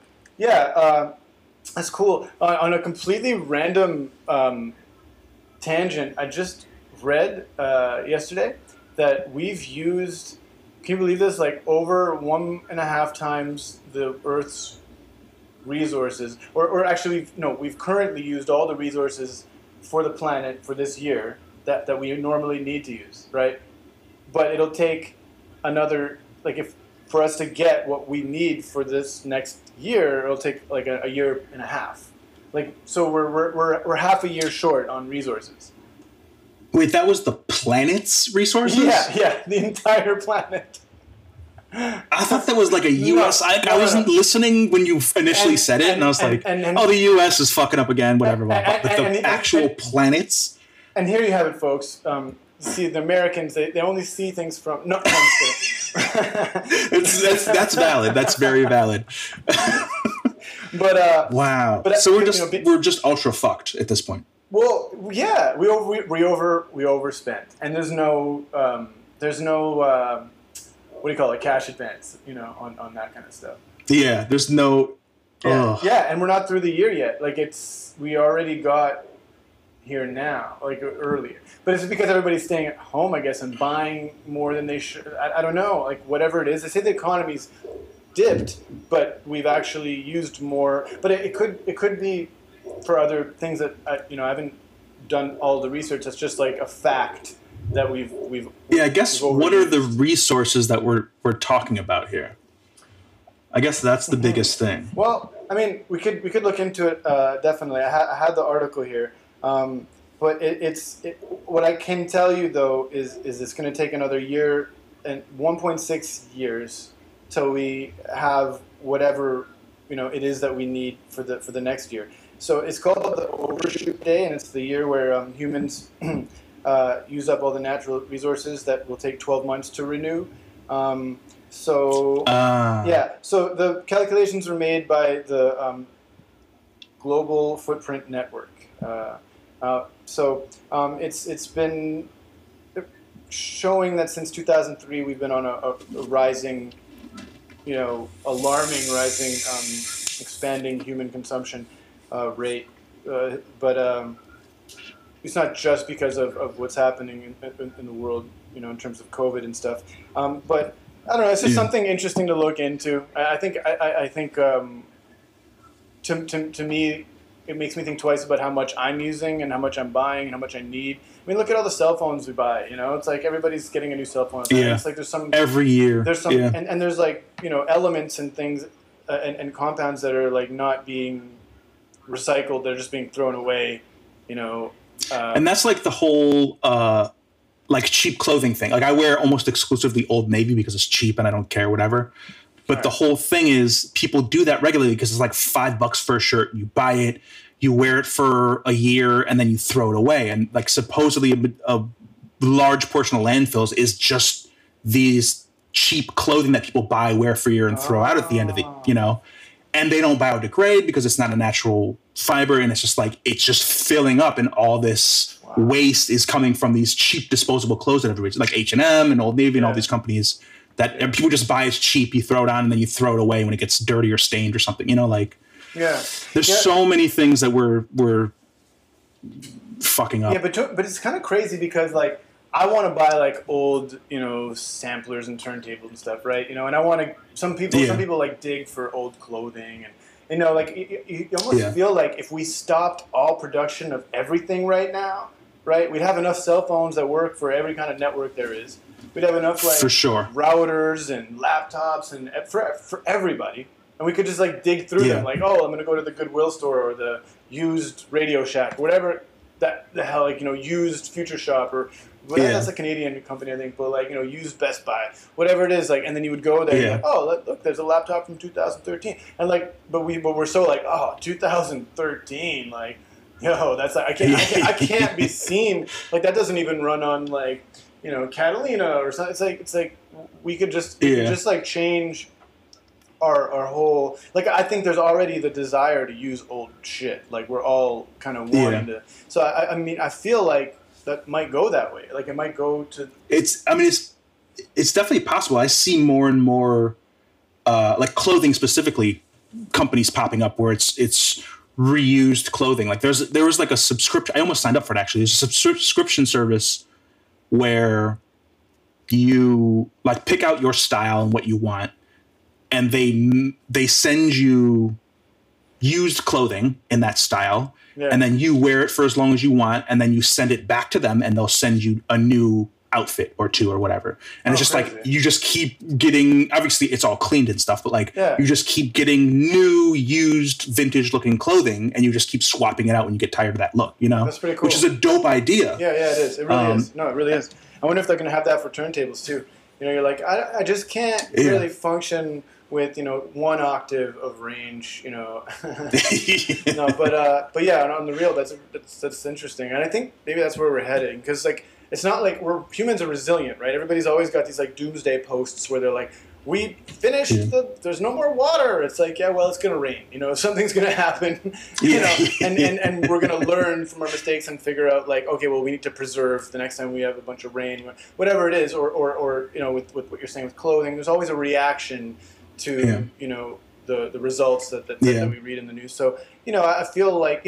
that's cool. On a completely random tangent, I just read yesterday that we've used. Can you believe this? Like over 1.5 times the Earth's resources, or actually, no, we've currently used all the resources for the planet for this year that we normally need to use, right? But it'll take another, like for us to get what we need for this next year, it'll take like a year and a half. Like, so we're half a year short on resources. Wait, that was the planet's resources? Yeah, the entire planet. I thought that was like a U.S. I wasn't listening when you initially said it, and I was like, oh, the U.S. is fucking up again, whatever. But the actual planets. And here you have it, folks. See, the Americans, they only see things from... No, I'm just kidding. That's valid. That's very valid. But wow. But so we're just ultra fucked at this point. Well, yeah, we overspent, and there's no what do you call it, cash advance, on that kind of stuff. Yeah, there's no. Yeah, and we're not through the year yet. Like we already got here now, like earlier. But it's because everybody's staying at home, I guess, and buying more than they should. I don't know, like whatever it is. They say the economy's dipped, but we've actually used more. But it could be for other things that I haven't done all the research. That's just like a fact that we've. Yeah, I guess what are the resources that we're talking about here? I guess that's the biggest thing. Well, I mean, we could look into it definitely. I had the article here, but it's what I can tell you though is it's going to take another year and 1.6 years till we have whatever it is that we need for the next year. So it's called the Overshoot Day, and it's the year where humans use up all the natural resources that will take 12 months to renew. So the calculations were made by the Global Footprint Network. It's been showing that since 2003 we've been on a rising, alarming rising, expanding human consumption rate. But it's not just because of what's happening in the world, in terms of COVID and stuff. But I don't know. It's just something interesting to look into. I think to me, it makes me think twice about how much I'm using and how much I'm buying and how much I need. I mean, look at all the cell phones we buy. It's like everybody's getting a new cell phone. Yeah. It's like there's some every year. There's some and there's like elements and things and compounds that are like not being recycled. They're just being thrown away. And that's like the whole like cheap clothing thing. Like I wear almost exclusively Old Navy because it's cheap and I don't care, whatever. But the whole thing is people do that regularly because it's like $5 for a shirt. You buy it, you wear it for a year, and then you throw it away. And like supposedly a large portion of landfills is just these cheap clothing that people buy, wear for a year, and throw out at the end of the, and they don't biodegrade because it's not a natural fiber, and it's just filling up, and all this waste is coming from these cheap disposable clothes that everybody's like H&M and Old Navy and all these companies that people just buy as cheap. You throw it on and then you throw it away when it gets dirty or stained or something. There's so many things that we're fucking up. Yeah, but it's kind of crazy because like I want to buy like old, samplers and turntables and stuff, right? And I want to. Some people like dig for old clothing, and like you almost feel like if we stopped all production of everything right now, right, we'd have enough cell phones that work for every kind of network there is. We'd have enough like for sure routers and laptops and for everybody, and we could just like dig through them. Like, oh, I'm going to go to the Goodwill store or the used Radio Shack, whatever the hell, like used Future Shop or. That's a Canadian company, I think, but like used Best Buy, whatever it is, like, and then you would go there, and like, oh, look, there's a laptop from 2013, and like, but we're so like, oh, 2013, like, that's like, I can't be seen, like that doesn't even run on like, Catalina or something. It's like we could just like change our whole, like, I think there's already the desire to use old shit, like we're all kind of wanting to. So I mean, I feel like that might go that way. Like it might go to. It's definitely possible. I see more and more, like clothing specifically, companies popping up where it's reused clothing. Like there was like a subscription. I almost signed up for it actually. There's a subscription service where you like pick out your style and what you want, and they send you used clothing in that style. Yeah. And then you wear it for as long as you want, and then you send it back to them, and they'll send you a new outfit or two or whatever. And it's just crazy. Like you just keep getting. Obviously, it's all cleaned and stuff, but like you just keep getting new, used, vintage-looking clothing, and you just keep swapping it out when you get tired of that look. That's pretty cool. Which is a dope idea. Yeah, it is. It really is. No, it really is. I wonder if they're going to have that for turntables too. You're like, I just can't really function with 1 octave of range, No, but yeah, on the real, that's interesting, and I think maybe that's where we're heading, because like it's not like humans are resilient, right? Everybody's always got these like doomsday posts where they're like, we finished there's no more water. It's like, yeah, well, it's gonna rain, something's gonna happen, and we're gonna learn from our mistakes and figure out like, okay, well, we need to preserve the next time we have a bunch of rain, whatever it is, or with what you're saying with clothing, there's always a reaction to the results that we read in the news. So I feel like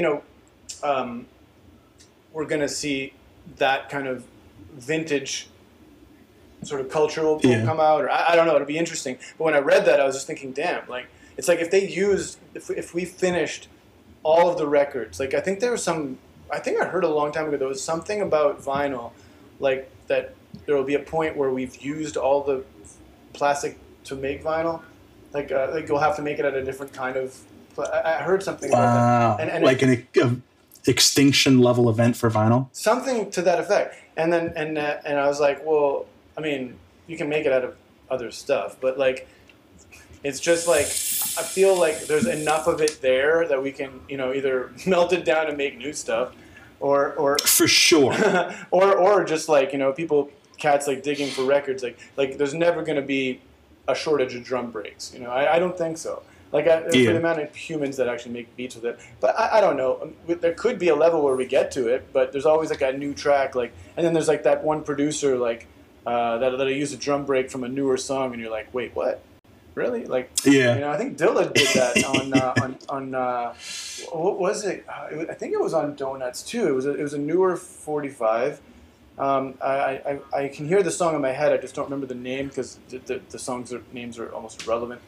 we're gonna see that kind of vintage sort of culture will come out, or I don't know. It'll be interesting. But when I read that, I was just thinking, damn, like it's like if we finished all of the records, like I think I heard a long time ago there was something about vinyl, like that there will be a point where we've used all the plastic to make vinyl. Like you'll have to make it at a different kind of. I heard something about that, and like an extinction level event for vinyl. Something to that effect, and then and I was like, well, I mean, you can make it out of other stuff, but like, it's just like I feel like there's enough of it there that we can either melt it down and make new stuff, or for sure, or just like cats like digging for records, like there's never going to be a shortage of drum breaks. I don't think so. Like for the amount of humans that actually make beats with it, but I don't know. There could be a level where we get to it, but there's always like a new track, like, and then there's like that one producer like that used a drum break from a newer song, and you're like, wait, what? Really? Like, I think Dilla did that on what was it? I think it was on Donuts too. It was a newer 45. I can hear the song in my head. I just don't remember the name because the songs names are almost irrelevant.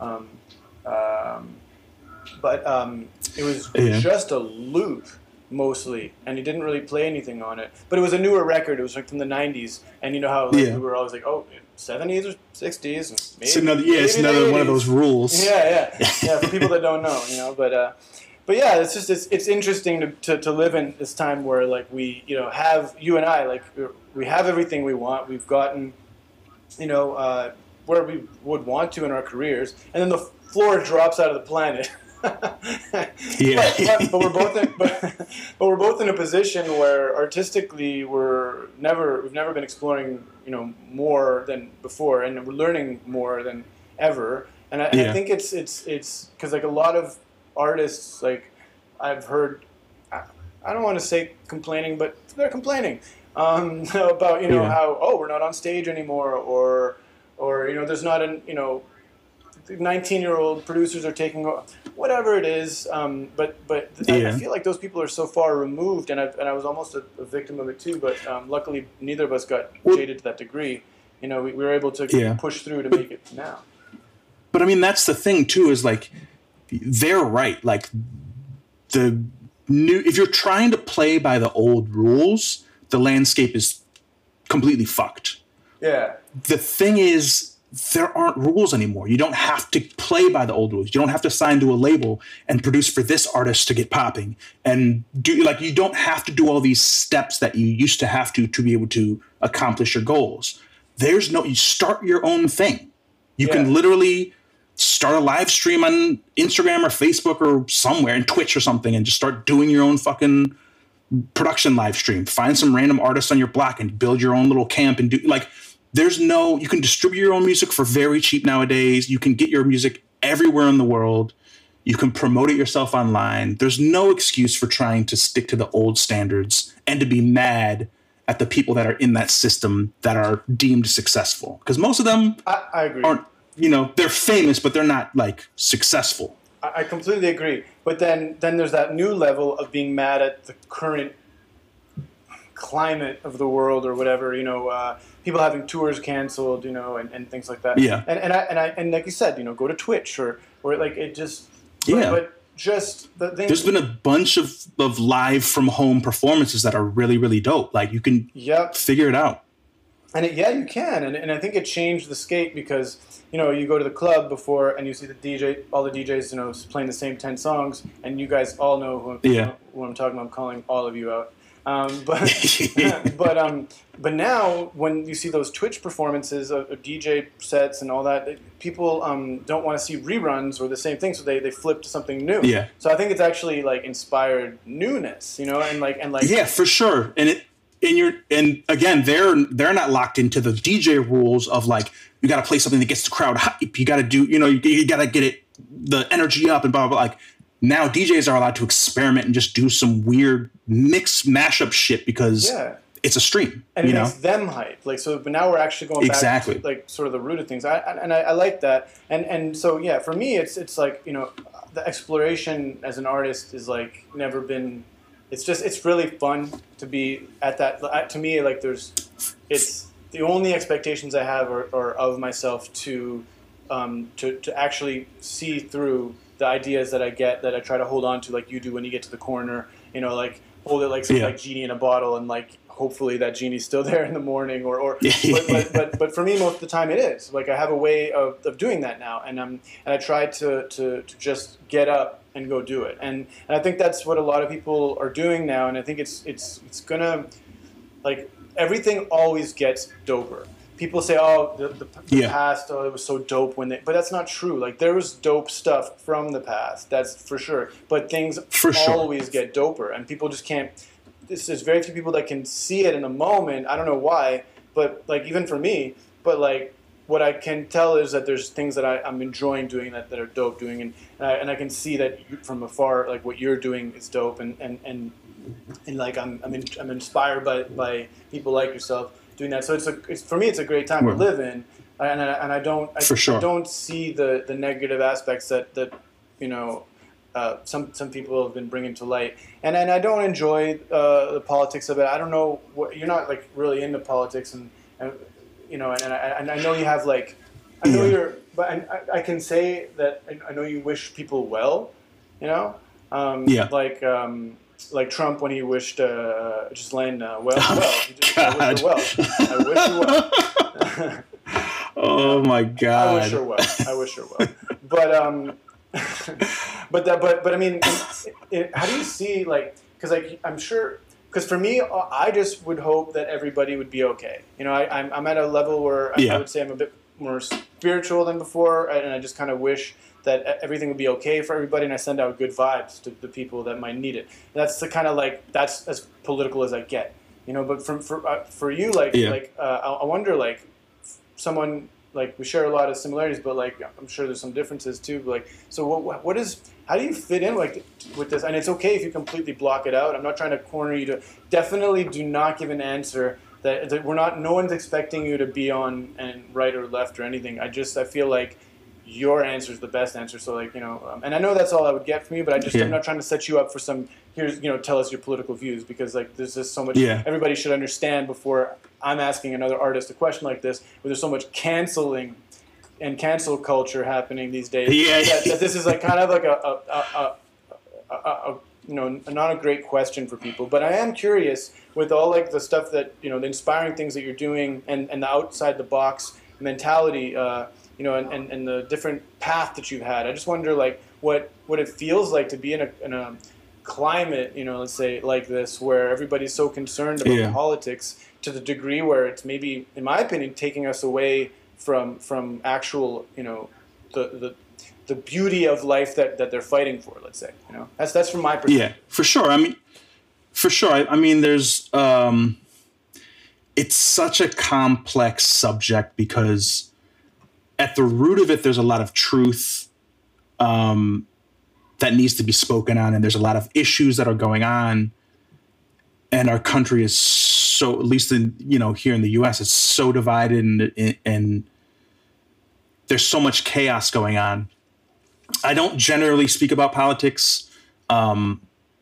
But it was just a loop mostly, and he didn't really play anything on it. But it was a newer record. It was like from the 90s, and how we were always like, oh, 70s or 60s. Maybe, it's another one of those rules. Yeah. For people that don't know, But yeah, it's just it's interesting to live in this time where like we have you and I, like we have everything we want. We've gotten where we would want to in our careers, and then the floor drops out of the planet. but we're both in a position where artistically we've never been exploring more than before, and we're learning more than ever. And I think it's because like a lot of artists, like I've heard, I don't want to say complaining, but they're complaining about how we're not on stage anymore, or there's not an 19-year-old producers are taking whatever it is. But I feel like those people are so far removed, and I was almost a victim of it too. But luckily, neither of us got jaded to that degree. We were able to push through to make it now. But I mean, that's the thing too. Is like they're right. Like if you're trying to play by the old rules, the landscape is completely fucked. Yeah. The thing is, there aren't rules anymore. You don't have to play by the old rules. You don't have to sign to a label and produce for this artist to get popping. And you don't have to do all these steps that you used to have to be able to accomplish your goals. You start your own thing. You can literally start a live stream on Instagram or Facebook or somewhere, and Twitch or something, and just start doing your own fucking production live stream. Find some random artist on your block and build your own little camp and do you can distribute your own music for very cheap nowadays. You can get your music everywhere in the world. You can promote it yourself online. There's no excuse for trying to stick to the old standards and to be mad at the people that are in that system that are deemed successful. Because most of them I agree. Aren't, they're famous, but they're not like successful. I completely agree. But then there's that new level of being mad at the current climate of the world or whatever, people having tours canceled, and things like that. Yeah. And like you said, go to Twitch or like it just. Yeah. But just the thing. There's been a bunch of live from home performances that are really, really dope. Like you can figure it out. And you can. And I think it changed the skate because, you go to the club before and you see all the DJs, playing the same 10 songs, and you guys all know who I'm talking about. I'm calling all of you out. But now when you see those Twitch performances of DJ sets and all that, people don't want to see reruns or the same thing, so they flip to something new. Yeah. So I think it's actually like inspired newness, and like yeah, for sure. And again, they're not locked into the DJ rules of like you got to play something that gets the crowd hype. You got to do you got to get the energy up and blah blah blah. Like now DJs are allowed to experiment and just do some weird mix mashup shit because it's a stream. And it makes them hype. Like but now we're actually going back to like sort of the root of things. I like that. And so for me it's like the exploration as an artist is like never been. It's really fun to be at that. To me, like it's the only expectations I have are of myself to actually see through the ideas that I get, that I try to hold on to, like you do when you get to the corner, like hold it like some like genie in a bottle, and like hopefully that genie's still there in the morning, or but for me most of the time it is. Like I have a way of doing that now, and I try to just get up and go do it, and I think that's what a lot of people are doing now, and I think it's gonna, like, everything always gets doper. People say, oh, the past, it was so dope but that's not true. Like, there was dope stuff from the past, that's for sure. But things always get doper, and people just can't. There's very few people that can see it in a moment. I don't know why, but like even for me, but like what I can tell is that there's things that I'm enjoying doing that are dope doing, and I can see that from afar, like what you're doing is dope, and like I'm inspired by people like yourself doing that. So it's for me, it's a great time to live in, and I don't see the negative aspects that some people have been bringing to light, and I don't enjoy the politics of it. I don't know what you're not like really into politics, and I know you have like I know you're, but I can say that I know you wish people well, like Trump when he wished Ghislaine well. He just, I wish her well. I wish her well. Oh my God. I wish her well. But I mean, how do you see, like, because like I'm sure, because for me, I just would hope that everybody would be okay. I'm at a level where I would say I'm a bit more spiritual than before, and I just kind of wish that everything would be okay for everybody, and I send out good vibes to the people that might need it. And that's the kind of like, that's as political as I get, But for you, I wonder, like, someone like we share a lot of similarities, but like I'm sure there's some differences too. Like, so what is, how do you fit in like with this? And it's okay if you completely block it out. I'm not trying to corner you. To definitely do not give an answer that we're not. No one's expecting you to be on and right or left or anything. I feel like your answer is the best answer. So like, and I know that's all I would get from you, but I'm not trying to set you up for some, here's, tell us your political views, because like there's just so much everybody should understand before I'm asking another artist a question like this, where there's so much canceling and cancel culture happening these days. That this is like kind of like not a great question for people. But I am curious with all like the stuff that, the inspiring things that you're doing and the outside the box mentality, and the different path that you've had. I just wonder, like, what it feels like to be in a climate, let's say, like this, where everybody's so concerned about politics to the degree where it's maybe, in my opinion, taking us away from actual, the beauty of life that they're fighting for. Let's say, that's from my perspective. Yeah, for sure. I mean, there's it's such a complex subject because at the root of it, there's a lot of truth that needs to be spoken on, and there's a lot of issues that are going on, and our country is so, at least in here in the U.S., it's so divided, and there's so much chaos going on. I don't generally speak about politics. I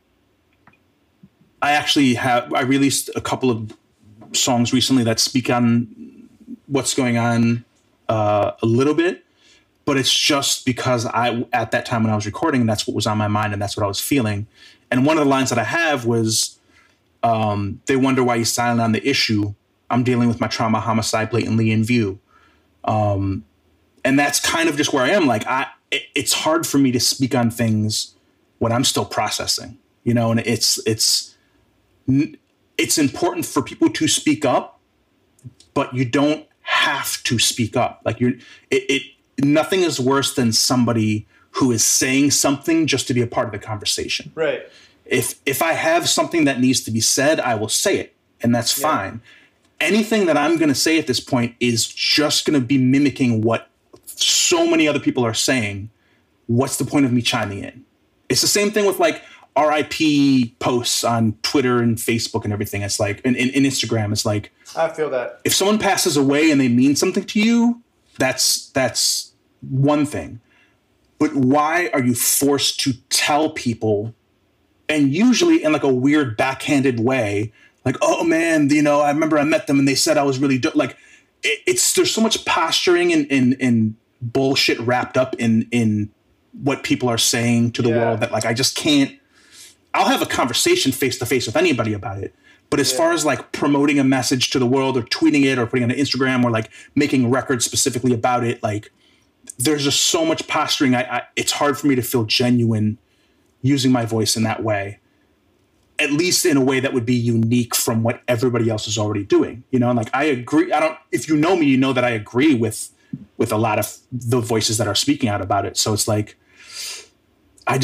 released a couple of songs recently that speak on what's going on a little bit, but it's just because at that time when I was recording, that's what was on my mind and that's what I was feeling. And one of the lines that I have was, they wonder why he's silent on the issue. I'm dealing with my trauma, homicide blatantly in view. And that's kind of just where I am. Like, it's hard for me to speak on things when I'm still processing, and it's important for people to speak up, but you don't have to speak up. Like nothing is worse than somebody who is saying something just to be a part of the conversation. Right. If I have something that needs to be said, I will say it, and that's fine. Anything that I'm going to say at this point is just going to be mimicking what so many other people are saying. What's the point of me chiming in? It's the same thing with like RIP posts on Twitter and Facebook and everything. It's like, in Instagram, it's like, I feel that if someone passes away and they mean something to you, that's one thing. But why are you forced to tell people, and usually in like a weird backhanded way, like, oh man, I remember I met them and they said I was really like, there's so much posturing and bullshit wrapped up in what people are saying to the world that like I just can't. I'll have a conversation face to face with anybody about it, but as far as like promoting a message to the world or tweeting it or putting it on Instagram or like making records specifically about it, like there's just so much posturing. It's hard for me to feel genuine using my voice in that way, at least in a way that would be unique from what everybody else is already doing. And like, I agree. If you know me, you know that I agree with a lot of the voices that are speaking out about it. So it's like, I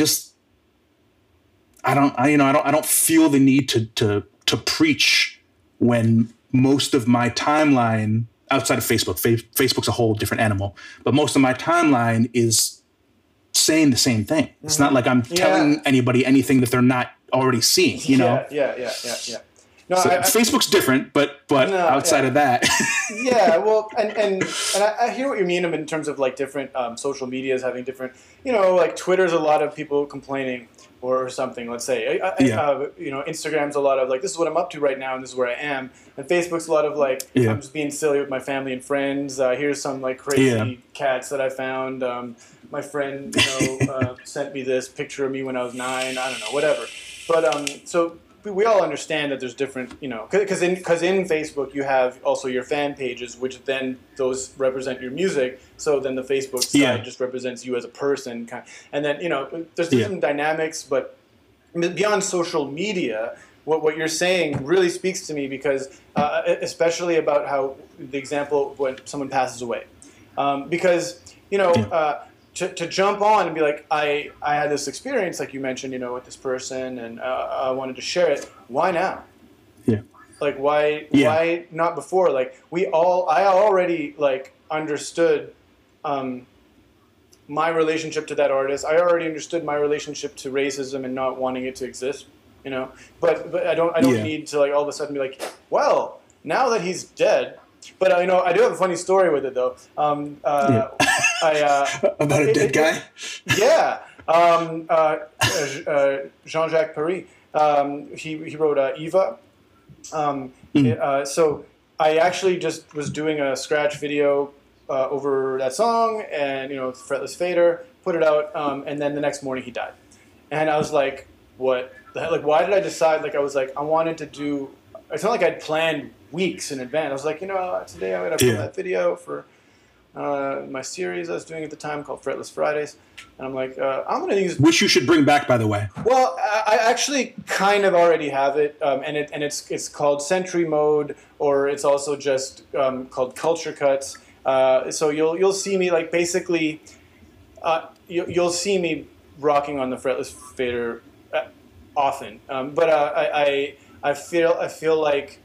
don't feel the need to preach when most of my timeline outside of Facebook's a whole different animal, but most of my timeline is saying the same thing. Mm-hmm. It's not like I'm telling anybody anything that they're not already seeing, Yeah. No, so Facebook's different, but outside of that. Well, and I hear what you mean in terms of like different social medias having different, like Twitter's a lot of people complaining or something, let's say. Instagram's a lot of like, this is what I'm up to right now and this is where I am. And Facebook's a lot of like, I'm just being silly with my family and friends. Here's some like crazy cats that I found. My friend, sent me this picture of me when I was 9. I don't know, whatever. But so we all understand that there's different, because in Facebook you have also your fan pages, which then those represent your music. So then the Facebook side just represents you as a person, and then there's different dynamics. But beyond social media, what you're saying really speaks to me because, especially about how the example when someone passes away, because To jump on and be like, I had this experience, like you mentioned, with this person, and I wanted to share it. Why now? Yeah. Like, why not before? Like, I already, like, understood my relationship to that artist. I already understood my relationship to racism and not wanting it to exist, you know. But I don't need to like all of a sudden be like, well, now that he's dead. But I do have a funny story with it though. About a dead guy. Yeah. Jean-Jacques Paris. He wrote Eva. So I actually just was doing a scratch video over that song, and Fretless Fader, put it out, and then the next morning he died, and I was like, what the hell? Like, why did I decide? Like, I was like, I wanted to do. It's not like I'd planned weeks in advance. I was like, today I'm gonna put that video for my series I was doing at the time called Fretless Fridays, and I'm like, I'm gonna use. Which you should bring back, by the way. Well, I actually kind of already have it, and it's called Sentry Mode, or it's also just called Culture Cuts. So you'll see me like basically, you'll see me rocking on the Fretless Fader often, but I feel like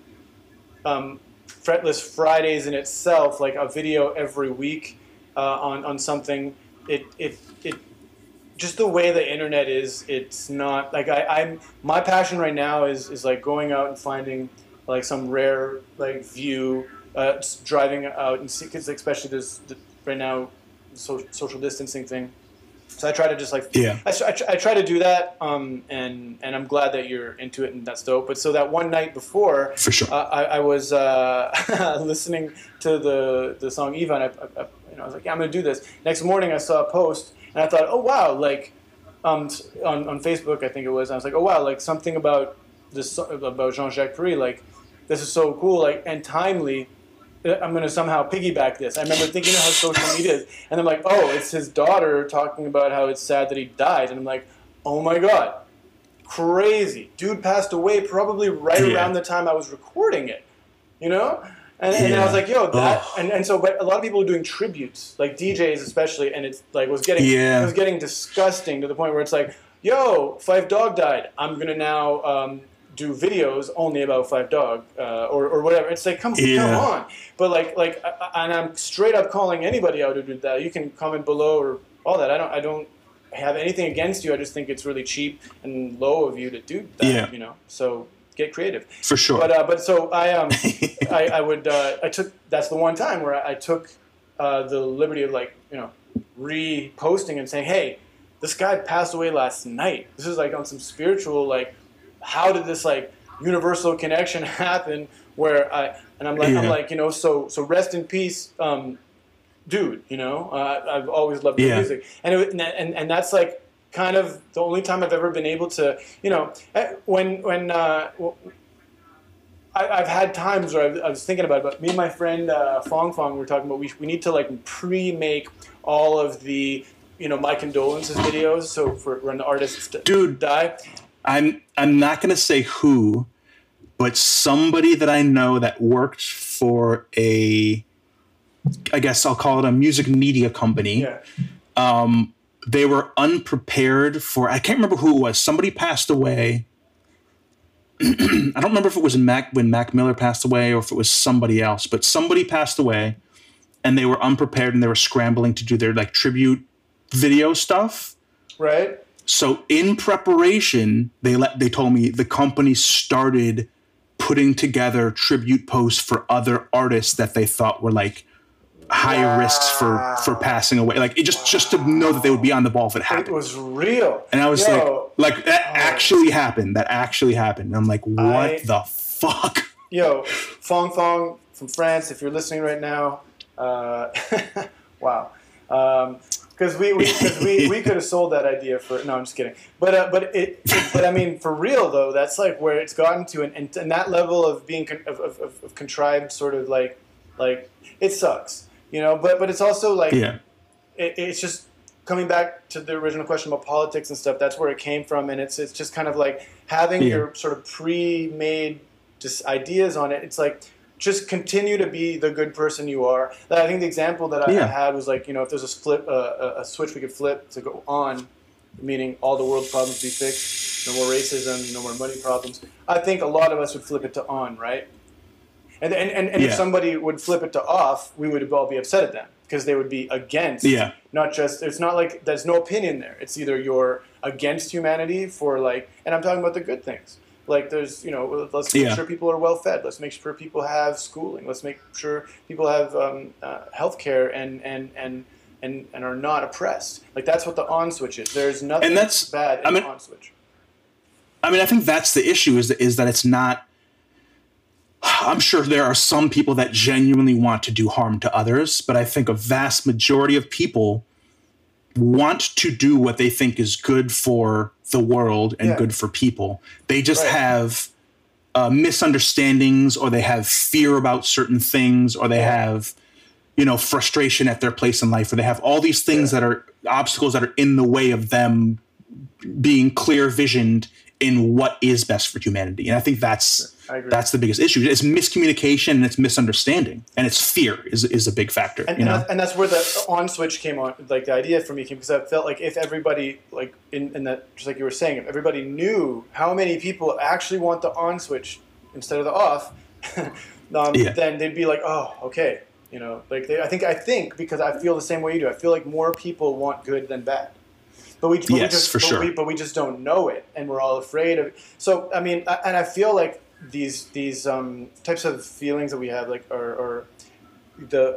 Fretless Fridays in itself, like a video every week on something, it just the way the internet is, it's not like my passion right now is like going out and finding like some rare like view, driving out and see, because especially there's right now social distancing thing. So I try to just like I try to do that, and I'm glad that you're into it, and that's dope. But so that one night before, for sure, I was listening to the song Eva, and I was like, yeah, I'm gonna do this. Next morning, I saw a post, and I thought, oh wow, like on Facebook, I think it was. I was like, oh wow, like something about this about Jean-Jacques Paris, like this is so cool, like and timely. I'm going to somehow piggyback this. I remember thinking of how social media is. And I'm like, oh, it's his daughter talking about how it's sad that he died. And I'm like, oh my God, crazy. Dude passed away probably around the time I was recording it, And I was like, yo, that, and so, but a lot of people are doing tributes, like DJs especially, and it's like, it was getting disgusting to the point where it's like, yo, Five Dog died. I'm going to now, do videos only about Five Dog or whatever. It's like, come on. But like, and I'm straight up calling anybody out who did that. You can comment below or all that. I don't have anything against you. I just think it's really cheap and low of you to do that. So get creative. For sure. But so I took, that's the one time where I took the liberty of like reposting and saying, hey, this guy passed away last night. This is like on some spiritual like. How did this like universal connection happen? I'm like, so rest in peace, dude. I've always loved your music, and that's like kind of the only time I've ever been able to, when I've had times where I was thinking about it, but me and my friend Fong were talking about we need to like pre-make all of the my condolences videos, so for when the artists die. I'm not going to say who, but somebody that I know that worked for I guess I'll call it a music media company. Yeah. They were unprepared for, I can't remember who it was. Somebody passed away. I don't remember if it was when Mac Miller passed away or if it was somebody else, but somebody passed away and they were unprepared and they were scrambling to do their like tribute video stuff. Right. So in preparation, they told me the company started putting together tribute posts for other artists that they thought were like high risks for passing away. Like it just to know that they would be on the ball if it happened. It was real. And I was like that actually happened. That actually happened. And I'm like, what the fuck? Yo, Fong from France, if you're listening right now, wow. Because we could have sold that idea for I'm just kidding, but I mean for real though, that's like where it's gotten to, and that level of being of contrived sort of like it sucks, but it's also like it's just coming back to the original question about politics and stuff. That's where it came from, and it's just kind of like having your sort of pre-made just ideas on it. It's like. Just continue to be the good person you are. I think the example that I had was like, if there's a switch we could flip to go on, meaning all the world's problems be fixed, no more racism, no more money problems. I think a lot of us would flip it to on, right? And if somebody would flip it to off, we would all be upset at them because they would be against. Yeah. Not just, it's not like there's no opinion there. It's either you're against humanity for like, and I'm talking about the good things. Like there's, let's make sure people are well fed. Let's make sure people have schooling. Let's make sure people have healthcare and are not oppressed. Like that's what the on switch is. There's nothing bad in the on switch. I mean, I think that's the issue is that it's not. I'm sure there are some people that genuinely want to do harm to others, but I think a vast majority of people want to do what they think is good for the world and good for people. They just have misunderstandings, or they have fear about certain things, or they have, frustration at their place in life, or they have all these things that are obstacles that are in the way of them being clear visioned in what is best for humanity. And I think that's the biggest issue. It's miscommunication and it's misunderstanding, and it's fear is a big factor. And that's where the on switch came on. Like the idea for me came because I felt like if everybody, like in that, just like you were saying, if everybody knew how many people actually want the on switch instead of the off, then they'd be like, oh, okay, I think because I feel the same way you do. I feel like more people want good than bad. But we just don't know it, and we're all afraid of it. So I mean, and I feel like these types of feelings that we have, like, are the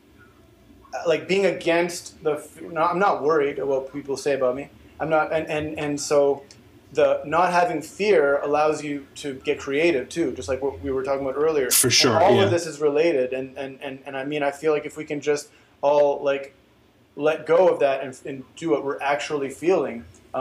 like being against the. No, I'm not worried about what people say about me. I'm not, and so the not having fear allows you to get creative too, just like what we were talking about earlier. For sure, and all of this is related, and I mean, I feel like if we can just all like let go of that and do what we're actually feeling,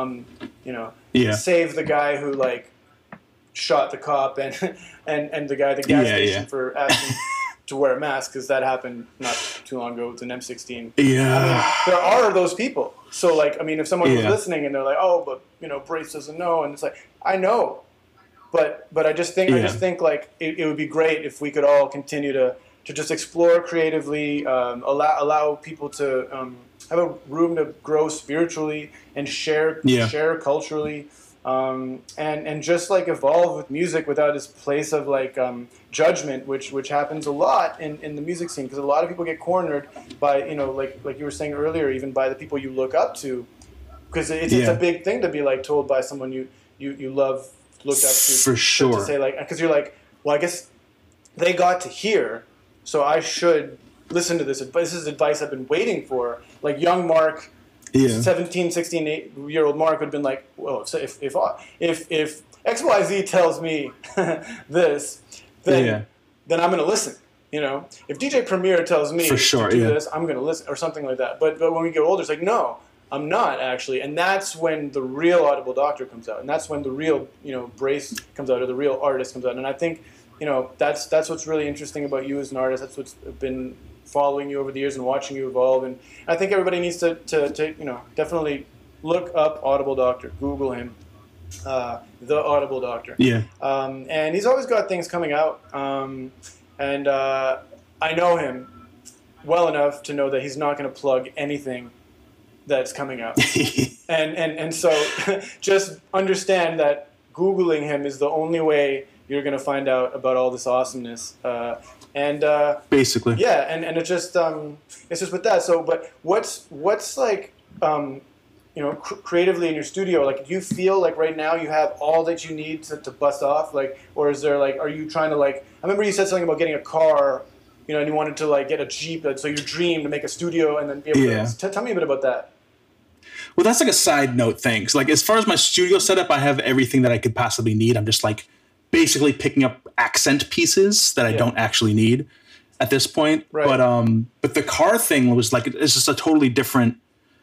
save the guy who like shot the cop and the guy at the gas station for asking to wear a mask, because that happened not too long ago with an M16. Yeah. I mean, there are those people. So like, I mean, if someone was listening and they're like, oh, but Brace doesn't know, and it's like, I know, but I just think like it would be great if we could all continue to just explore creatively, allow people to have a room to grow spiritually and share culturally, and just like evolve with music without this place of like judgment, which happens a lot in the music scene, because a lot of people get cornered by like you were saying earlier, even by the people you look up to, because it's a big thing to be like told by someone you love, looked up to, for sure, to say like, because you're like, well, I guess they got to hear, so I should listen to this advice. This is advice I've been waiting for. Like young Mark, 17, 16-year-old Mark would have been like, well, if XYZ tells me this, then I'm going to listen. If DJ Premier tells me to do this, I'm going to listen, or something like that. But when we get older, it's like, no, I'm not actually. And that's when the real Audible Doctor comes out. And that's when the real, Brace comes out, or the real artist comes out. And I think, that's what's really interesting about you as an artist. That's what's been following you over the years and watching you evolve. And I think everybody needs to definitely look up Audible Doctor, Google him, the Audible Doctor. Yeah. And he's always got things coming out. And I know him well enough to know that he's not going to plug anything that's coming out. and so just understand that Googling him is the only way you're going to find out about all this awesomeness. Basically. Yeah, and it's just with that. So, but what's like, creatively in your studio, like, do you feel like right now you have all that you need to bust off? Like, or is there like, are you trying to like, I remember you said something about getting a car, and you wanted to like get a Jeep, so your dream to make a studio and then be able to, tell me a bit about that. Well, that's like a side note thing. So, like, as far as my studio setup, I have everything that I could possibly need. I'm just like basically picking up accent pieces that I don't actually need at this point. Right. But the car thing was like, it's just a totally different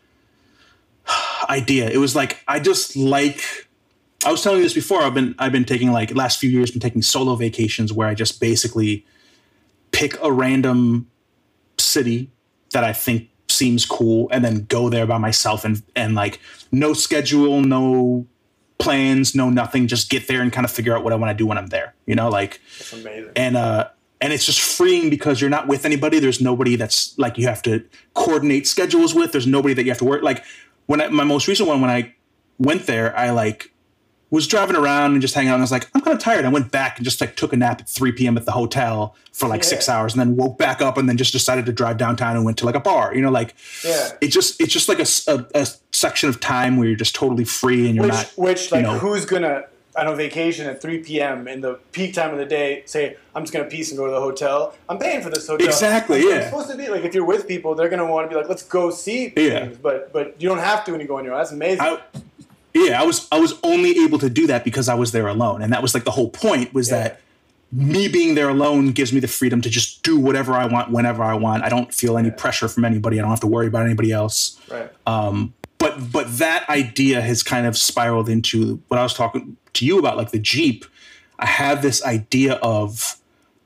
idea. It was like, I was telling you this before. I've been taking, like, last few years, been taking solo vacations where I just basically pick a random city that I think seems cool and then go there by myself and like no schedule, no plans, no nothing, just get there and kind of figure out what I want to do when I'm there, like. That's amazing. And it's just freeing because you're not with anybody. There's nobody that's like you have to coordinate schedules with. There's nobody that you have to work. Like my most recent one, when I went there, I like was driving around and just hanging out, and I was like, I'm kind of tired. I went back and just like took a nap at 3 p.m. at the hotel for like 6 hours, and then woke back up and then just decided to drive downtown and went to like a bar. You know, like it's just like a section of time where you're just totally free and you're who's gonna on vacation at 3 p.m. in the peak time of the day say, I'm just gonna peace and go to the hotel. I'm paying for this hotel. Exactly. It's supposed to be like, if you're with people, they're gonna want to be like, let's go see things. But you don't have to when you go on your own. That's amazing. I was only able to do that because I was there alone, and that was like the whole point. Was that me being there alone gives me the freedom to just do whatever I want whenever I want. I don't feel any pressure from anybody. I don't have to worry about anybody else. Right. But that idea has kind of spiraled into what I was talking to you about, like the Jeep. I have this idea of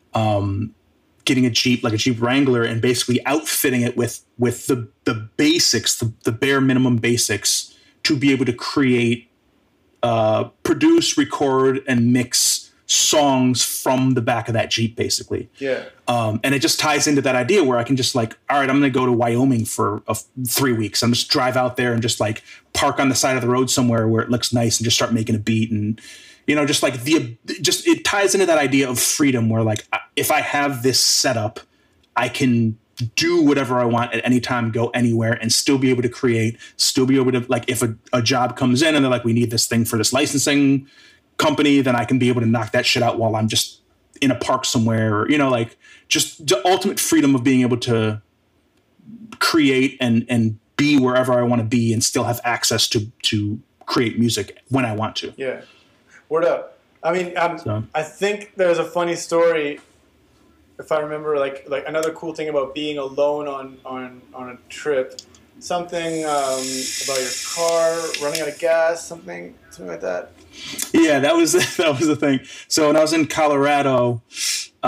getting a Jeep, like a Jeep Wrangler, and basically outfitting it with the basics, the bare minimum basics, to be able to create, produce, record, and mix songs from the back of that Jeep, basically. Yeah. And it just ties into that idea where I can just like, all right, I'm going to go to Wyoming for 3 weeks. I'm just drive out there and just like park on the side of the road somewhere where it looks nice and just start making a beat. And, you know, just like it ties into that idea of freedom where like, if I have this setup, I can do whatever I want at any time, go anywhere, and still be able to create, still be able to, like, if a job comes in and they're like, we need this thing for this licensing company, then I can be able to knock that shit out while I'm just in a park somewhere, or, you know, like just the ultimate freedom of being able to create and be wherever I want to be and still have access to create music when I want to. Yeah. Word up. I mean, I think there's a funny story, if I remember, like another cool thing about being alone on a trip, something about your car running out of gas, something like that. Yeah, that was the thing. So when I was in Colorado, so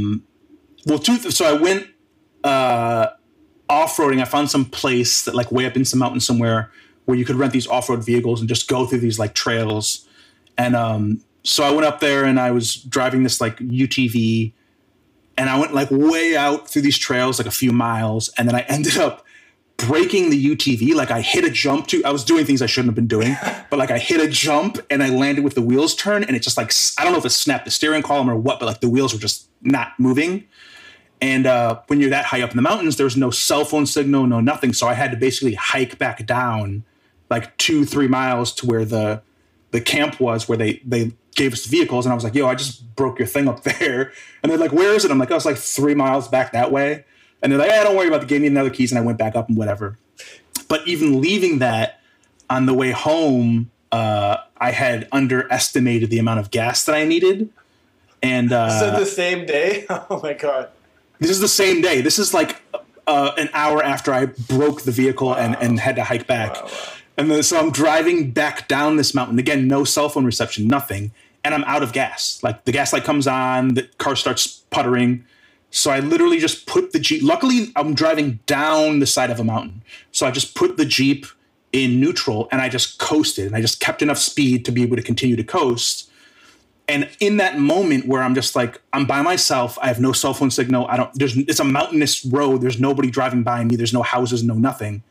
I went off-roading. I found some place that like way up in some mountain somewhere where you could rent these off-road vehicles and just go through these like trails. And so I went up there and I was driving this like UTV, and I went like way out through these trails, like a few miles, and then I ended up breaking the UTV. Like I hit a jump I was doing things I shouldn't have been doing, but like I hit a jump and I landed with the wheels turned, and it just like, I don't know if it snapped the steering column or what, but like the wheels were just not moving. And when you're that high up in the mountains, there's no cell phone signal, no nothing. So I had to basically hike back down like 2-3 miles to where the camp was, where they gave us the vehicles. And I was like, yo, I just broke your thing up there. And they're like, where is it? I'm like, oh, it's like 3 miles back that way. And they're like, don't worry about it. They gave me another keys, and I went back up and whatever. But even leaving that, on the way home, I had underestimated the amount of gas that I needed. And is it the same day? Oh my God. This is the same day. This is like an hour after I broke the vehicle and had to hike back. Wow. And then, so I'm driving back down this mountain. Again, no cell phone reception, nothing. And I'm out of gas. Like the gas light comes on, the car starts puttering. So I literally just put the Jeep. Luckily, I'm driving down the side of a mountain. So I just put the Jeep in neutral and I just coasted. And I just kept enough speed to be able to continue to coast. And in that moment where I'm just like, I'm by myself, I have no cell phone signal. It's a mountainous road. There's nobody driving by me. There's no houses, no nothing.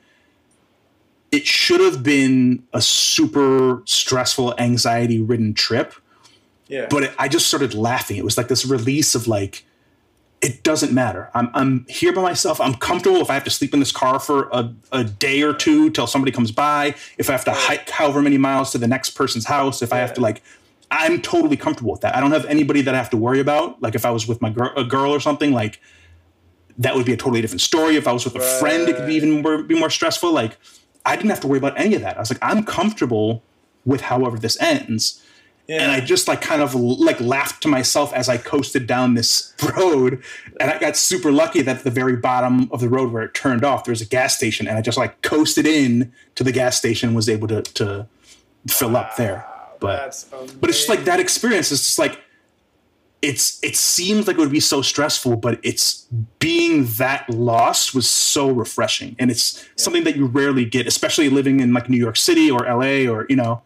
It should have been a super stressful, anxiety-ridden trip. Yeah. But I just started laughing. It was like this release of like, it doesn't matter. I'm here by myself. I'm comfortable if I have to sleep in this car for a day or two till somebody comes by. If I have to hike however many miles to the next person's house. If I have to like, I'm totally comfortable with that. I don't have anybody that I have to worry about. Like if I was with a girl or something, like that would be a totally different story. If I was with a friend, it could be more stressful. Like I didn't have to worry about any of that. I was like, I'm comfortable with however this ends. Yeah. And I just like kind of like laughed to myself as I coasted down this road. And I got super lucky that at the very bottom of the road where it turned off, there was a gas station. And I just like coasted in to the gas station and was able to fill up there. But it's just like that experience is just like, it seems like it would be so stressful, but it's being that lost was so refreshing. And it's something that you rarely get, especially living in like New York City or LA or, you know,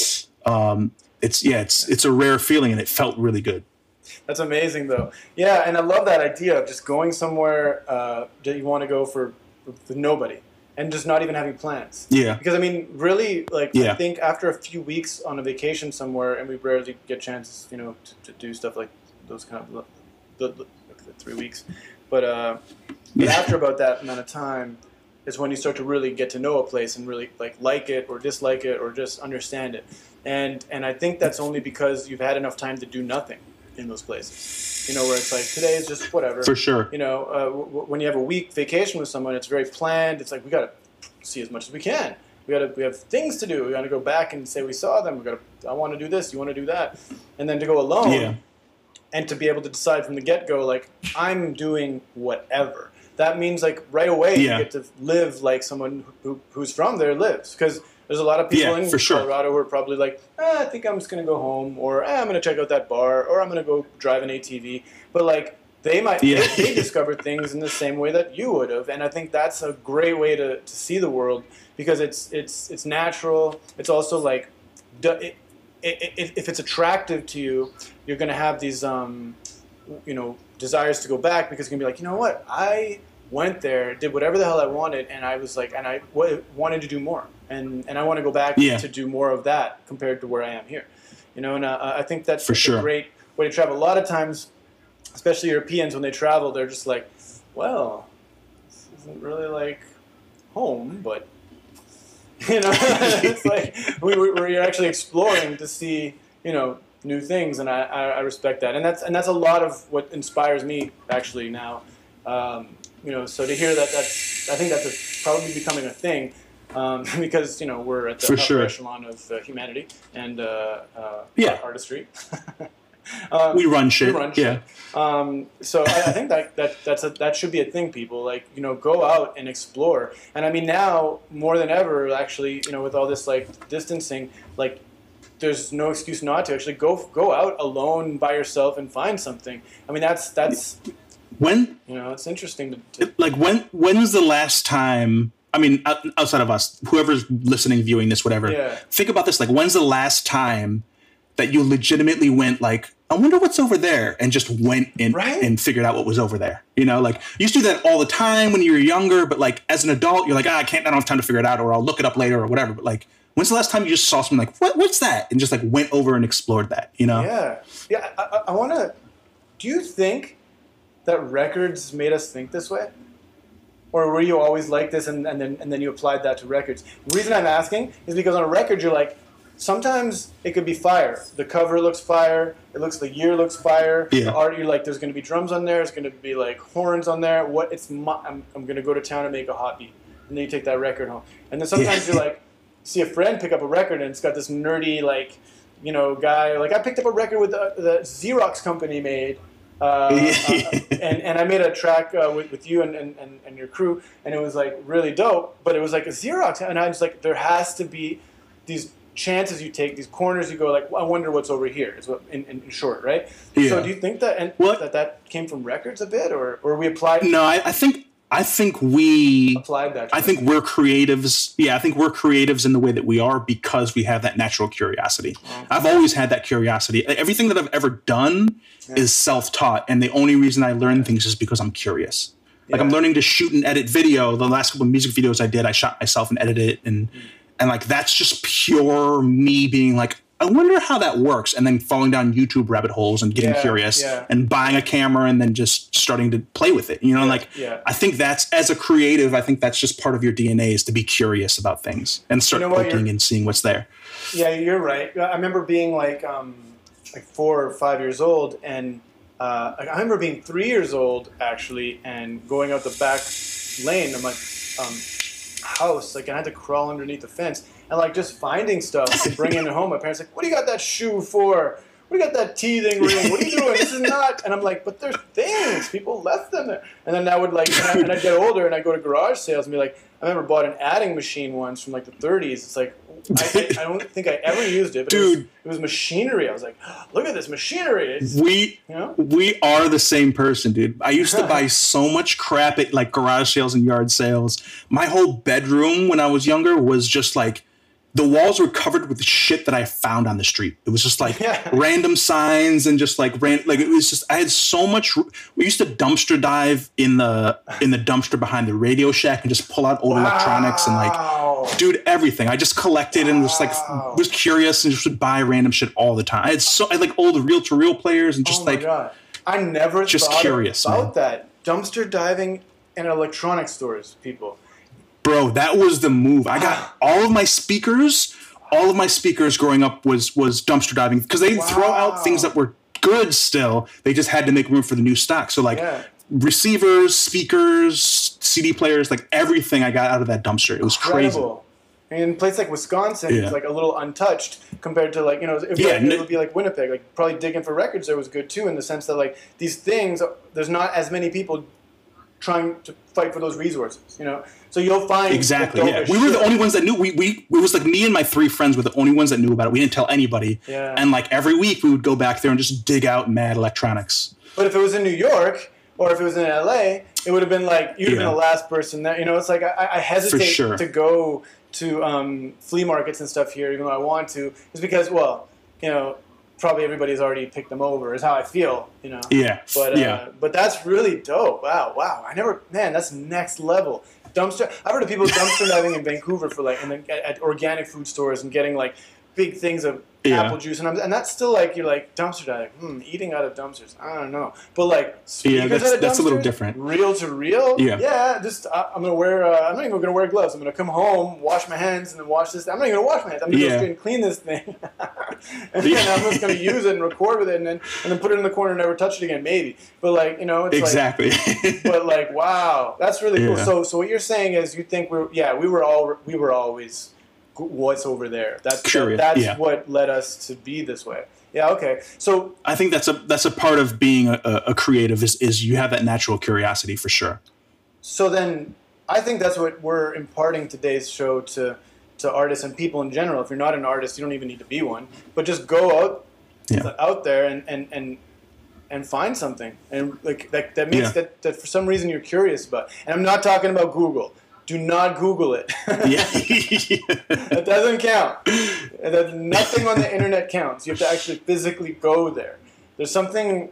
it's a rare feeling, and it felt really good. That's amazing, though. Yeah, and I love that idea of just going somewhere that you want to go for nobody. and just not even having plans. Yeah. Because I mean, really, like Yeah. I think after a few weeks on a vacation somewhere, and we rarely get chances, to do stuff like those kind of the 3 weeks, but after about that amount of time is when you start to really get to know a place and really like it or dislike it or just understand it, and I think that's only because you've had enough time to do nothing in those places. Where it's like today is just whatever. For sure. When you have a week vacation with someone, it's very planned. It's like we got to see as much as we can. We have things to do. We got to go back and say we saw them. I want to do this. You want to do that, and then to go alone. Yeah. And to be able to decide from the get-go, like, I'm doing whatever. That means, like, right away you get to live like someone who's from there lives. Because there's a lot of people in Colorado who are probably like, I think I'm just going to go home, or I'm going to check out that bar, or I'm going to go drive an ATV. But, like, they might they discover things in the same way that you would have. And I think that's a great way to see the world, because it's natural. It's also, like, if it's attractive to you, you're going to have these, desires to go back, because you're going to be like, you know what, I went there, did whatever the hell I wanted, and I was like, and I wanted to do more, and I want to go back to do more of that compared to where I am here, and I think that's a great way to travel. A lot of times, especially Europeans, when they travel, they're just like, well, this isn't really like home, but it's like we're actually exploring to see, new things, and I respect that, and that's a lot of what inspires me actually now. So to hear I think that's probably becoming a thing, because we're at the upper echelon of humanity and artistry. We run shit. So I think that should be a thing, people. Like, go out and explore. And I mean, now more than ever, actually, with all this like distancing, like there's no excuse not to actually go out alone by yourself and find something. I mean, that's when it's interesting to like when was the last time? I mean, outside of us, whoever's listening, viewing this, whatever. Think about this. Like, when's the last time that you legitimately went like, I wonder what's over there, and just went in and figured out what was over there? Like, you used to do that all the time when you were younger, but like as an adult, you're like, I don't have time to figure it out, or I'll look it up later or whatever. But like, when's the last time you just saw something like, what's that? And just like went over and explored that, Yeah. I want to, do you think that records made us think this way? Or were you always like this and then you applied that to records? The reason I'm asking is because on a record, you're like, sometimes it could be fire. The cover looks fire. The year looks fire. Yeah. The art, you're like, there's going to be drums on there. There's going to be like horns on there. I'm going to go to town and make a hot beat. And then you take that record home. And then sometimes you're like, see a friend pick up a record and it's got this nerdy like, guy. Like I picked up a record with the Xerox company made. And I made a track with you and your crew, and it was like really dope. But it was like a Xerox, and I was like, there has to be these chances you take, these corners you go like, well, I wonder what's over here. Is what in short, right? Yeah. So do you think that that came from records a bit, or we applied? No, I think we applied that. I think we're creatives. Yeah, I think we're creatives in the way that we are because we have that natural curiosity. Okay. I've always had that curiosity. Everything that I've ever done is self-taught, and the only reason I learn things is because I'm curious. Like I'm learning to shoot and edit video. The last couple of music videos I did, I shot myself and edited it, and like that's just pure me being like, I wonder how that works, and then falling down YouTube rabbit holes and getting curious and buying a camera and then just starting to play with it. I think that's, as a creative, I think that's just part of your DNA is to be curious about things and start looking and seeing what's there. Yeah, you're right. I remember being like 4 or 5 years old, and I remember being 3 years old actually, and going out the back lane of my house. Like I had to crawl underneath the fence. And like just finding stuff and bringing it home. My parents like, what do you got that shoe for? What do you got that teething ring? What are you doing? This is not. And I'm like, but there's things. People left them there. And then I would like, and I'd get older and I'd go to garage sales and be like, I remember bought an adding machine once from like the 30s. It's like, I don't think I ever used it. But it was machinery. I was like, look at this machinery. We are the same person, dude. I used to buy so much crap at like garage sales and yard sales. My whole bedroom when I was younger was just like the walls were covered with shit that I found on the street. It was just like random signs and just like it was just, I had so much. We used to dumpster dive in the dumpster behind the Radio Shack and just pull out old electronics and like, dude, everything. I just collected and just like was curious and just would buy random shit all the time. I had like old reel-to-reel players and just God. I never just thought curious about that. Dumpster diving in electronic stores, people. Bro, that was the move. I got all of my speakers growing up was dumpster diving because they didn't throw out things that were good still. They just had to make room for the new stock. So like receivers, speakers, CD players, like everything I got out of that dumpster. It was crazy. And in a place like Wisconsin, it's like a little untouched compared to like, it would be like Winnipeg. Like probably digging for records there was good too in the sense that like these things, there's not as many people trying to fight for those resources, So you'll find exactly. Yeah, we were the only ones that knew. It was like me and my 3 friends were the only ones that knew about it. We didn't tell anybody. Yeah. And like every week we would go back there and just dig out mad electronics. But if it was in New York or if it was in LA, it would have been like you'd have been the last person that It's like I hesitate to go to flea markets and stuff here, even though I want to, is because probably everybody's already picked them over is how I feel, Yeah. But that's really dope. Wow. That's next level. I've heard of people dumpster diving in Vancouver for like, and at organic food stores and getting like big things of apple juice, and that's still like you're like dumpster diving, eating out of dumpsters. I don't know, but like speakers out of that's a little different. Reel to reel, Just I'm gonna wear. I'm not even gonna wear gloves. I'm gonna come home, wash my hands, and then wash this. I'm not even gonna wash my hands. I'm gonna go straight and clean this thing, and then I'm just gonna use it and record with it, and then put it in the corner and never touch it again, maybe. But like it's exactly. Like, but like wow, that's really cool. So what you're saying is you think we were always what's over there. That's curious. That's what led us to be this way. Yeah. Okay. So I think that's a part of being a creative is you have that natural curiosity for sure. So then I think that's what we're imparting today's show to artists and people in general. If you're not an artist, you don't even need to be one, but just go out there and find something and like that makes that for some reason you're curious about. And I'm not talking about Google. Do not Google it. That doesn't count. Nothing on the internet counts. You have to actually physically go there. There's something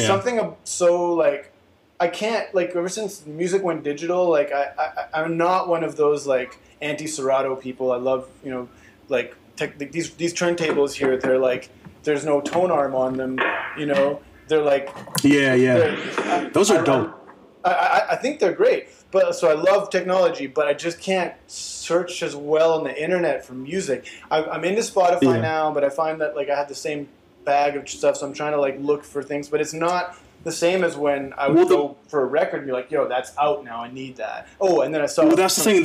so like I can't like ever since music went digital. Like I'm not one of those like anti-Serato people. I love like these turntables here. They're like there's no tone arm on them. They're like those are dope. I think they're great. But so I love technology, but I just can't search as well on the internet for music. I'm into Spotify now, but I find that like I have the same bag of stuff, so I'm trying to like look for things, but it's not the same as when I would go for a record and be like, "Yo, that's out now. I need that." Oh, and then I saw. Well, that's the thing.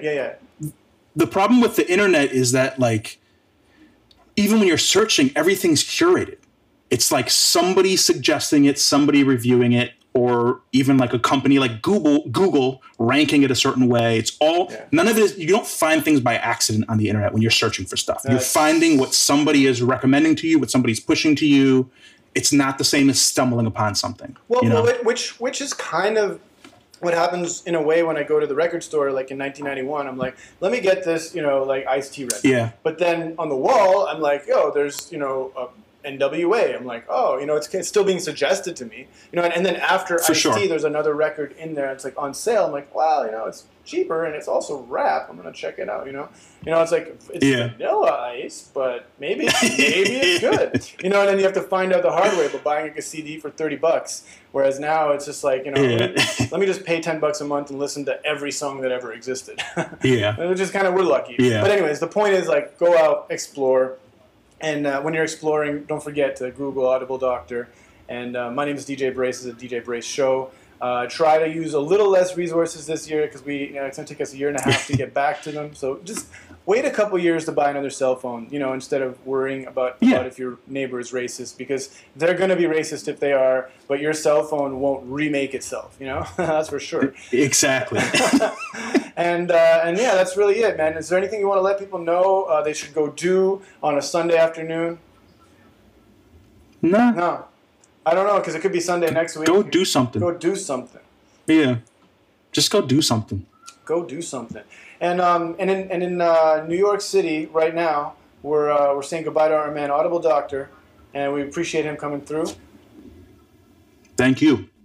The problem with the internet is that like, even when you're searching, everything's curated. It's like somebody suggesting it, somebody reviewing it. Or even like a company like Google ranking it a certain way. It's all none of it. You don't find things by accident on the internet when you're searching for stuff. You're finding what somebody is recommending to you, what somebody's pushing to you. It's not the same as stumbling upon something. Well, which is kind of what happens in a way when I go to the record store, like in 1991. I'm like, let me get this, like Ice-T record. Yeah. But then on the wall, I'm like, yo, there's NWA. I'm like, oh, it's still being suggested to me, and then after Ice-T, there's another record in there. It's like on sale. I'm like, wow, it's cheaper and it's also rap. I'm gonna check it out. It's like it's Vanilla Ice, but maybe it's good. And then you have to find out the hard way by buying like a CD for $30. Whereas now it's just like let me just pay $10 a month and listen to every song that ever existed. Which is kind of we're lucky. Yeah. But anyways, the point is like go out, explore. And when you're exploring, don't forget to Google Audible Doctor. And my name is DJ Brace. This is a DJ Brace show. Try to use a little less resources this year because it's going to take us 1.5 years to get back to them. So just wait a couple years to buy another cell phone, instead of worrying about if your neighbor is racist, because they're going to be racist if they are, but your cell phone won't remake itself, That's for sure. Exactly. And that's really it, man. Is there anything you want to let people know they should go do on a Sunday afternoon? No. I don't know, because it could be Sunday next week. Go do something. Go do something. Yeah. Just go do something. go do something. And in New York City right now, we're saying goodbye to our man Audible Doctor, and we appreciate him coming through. Thank you.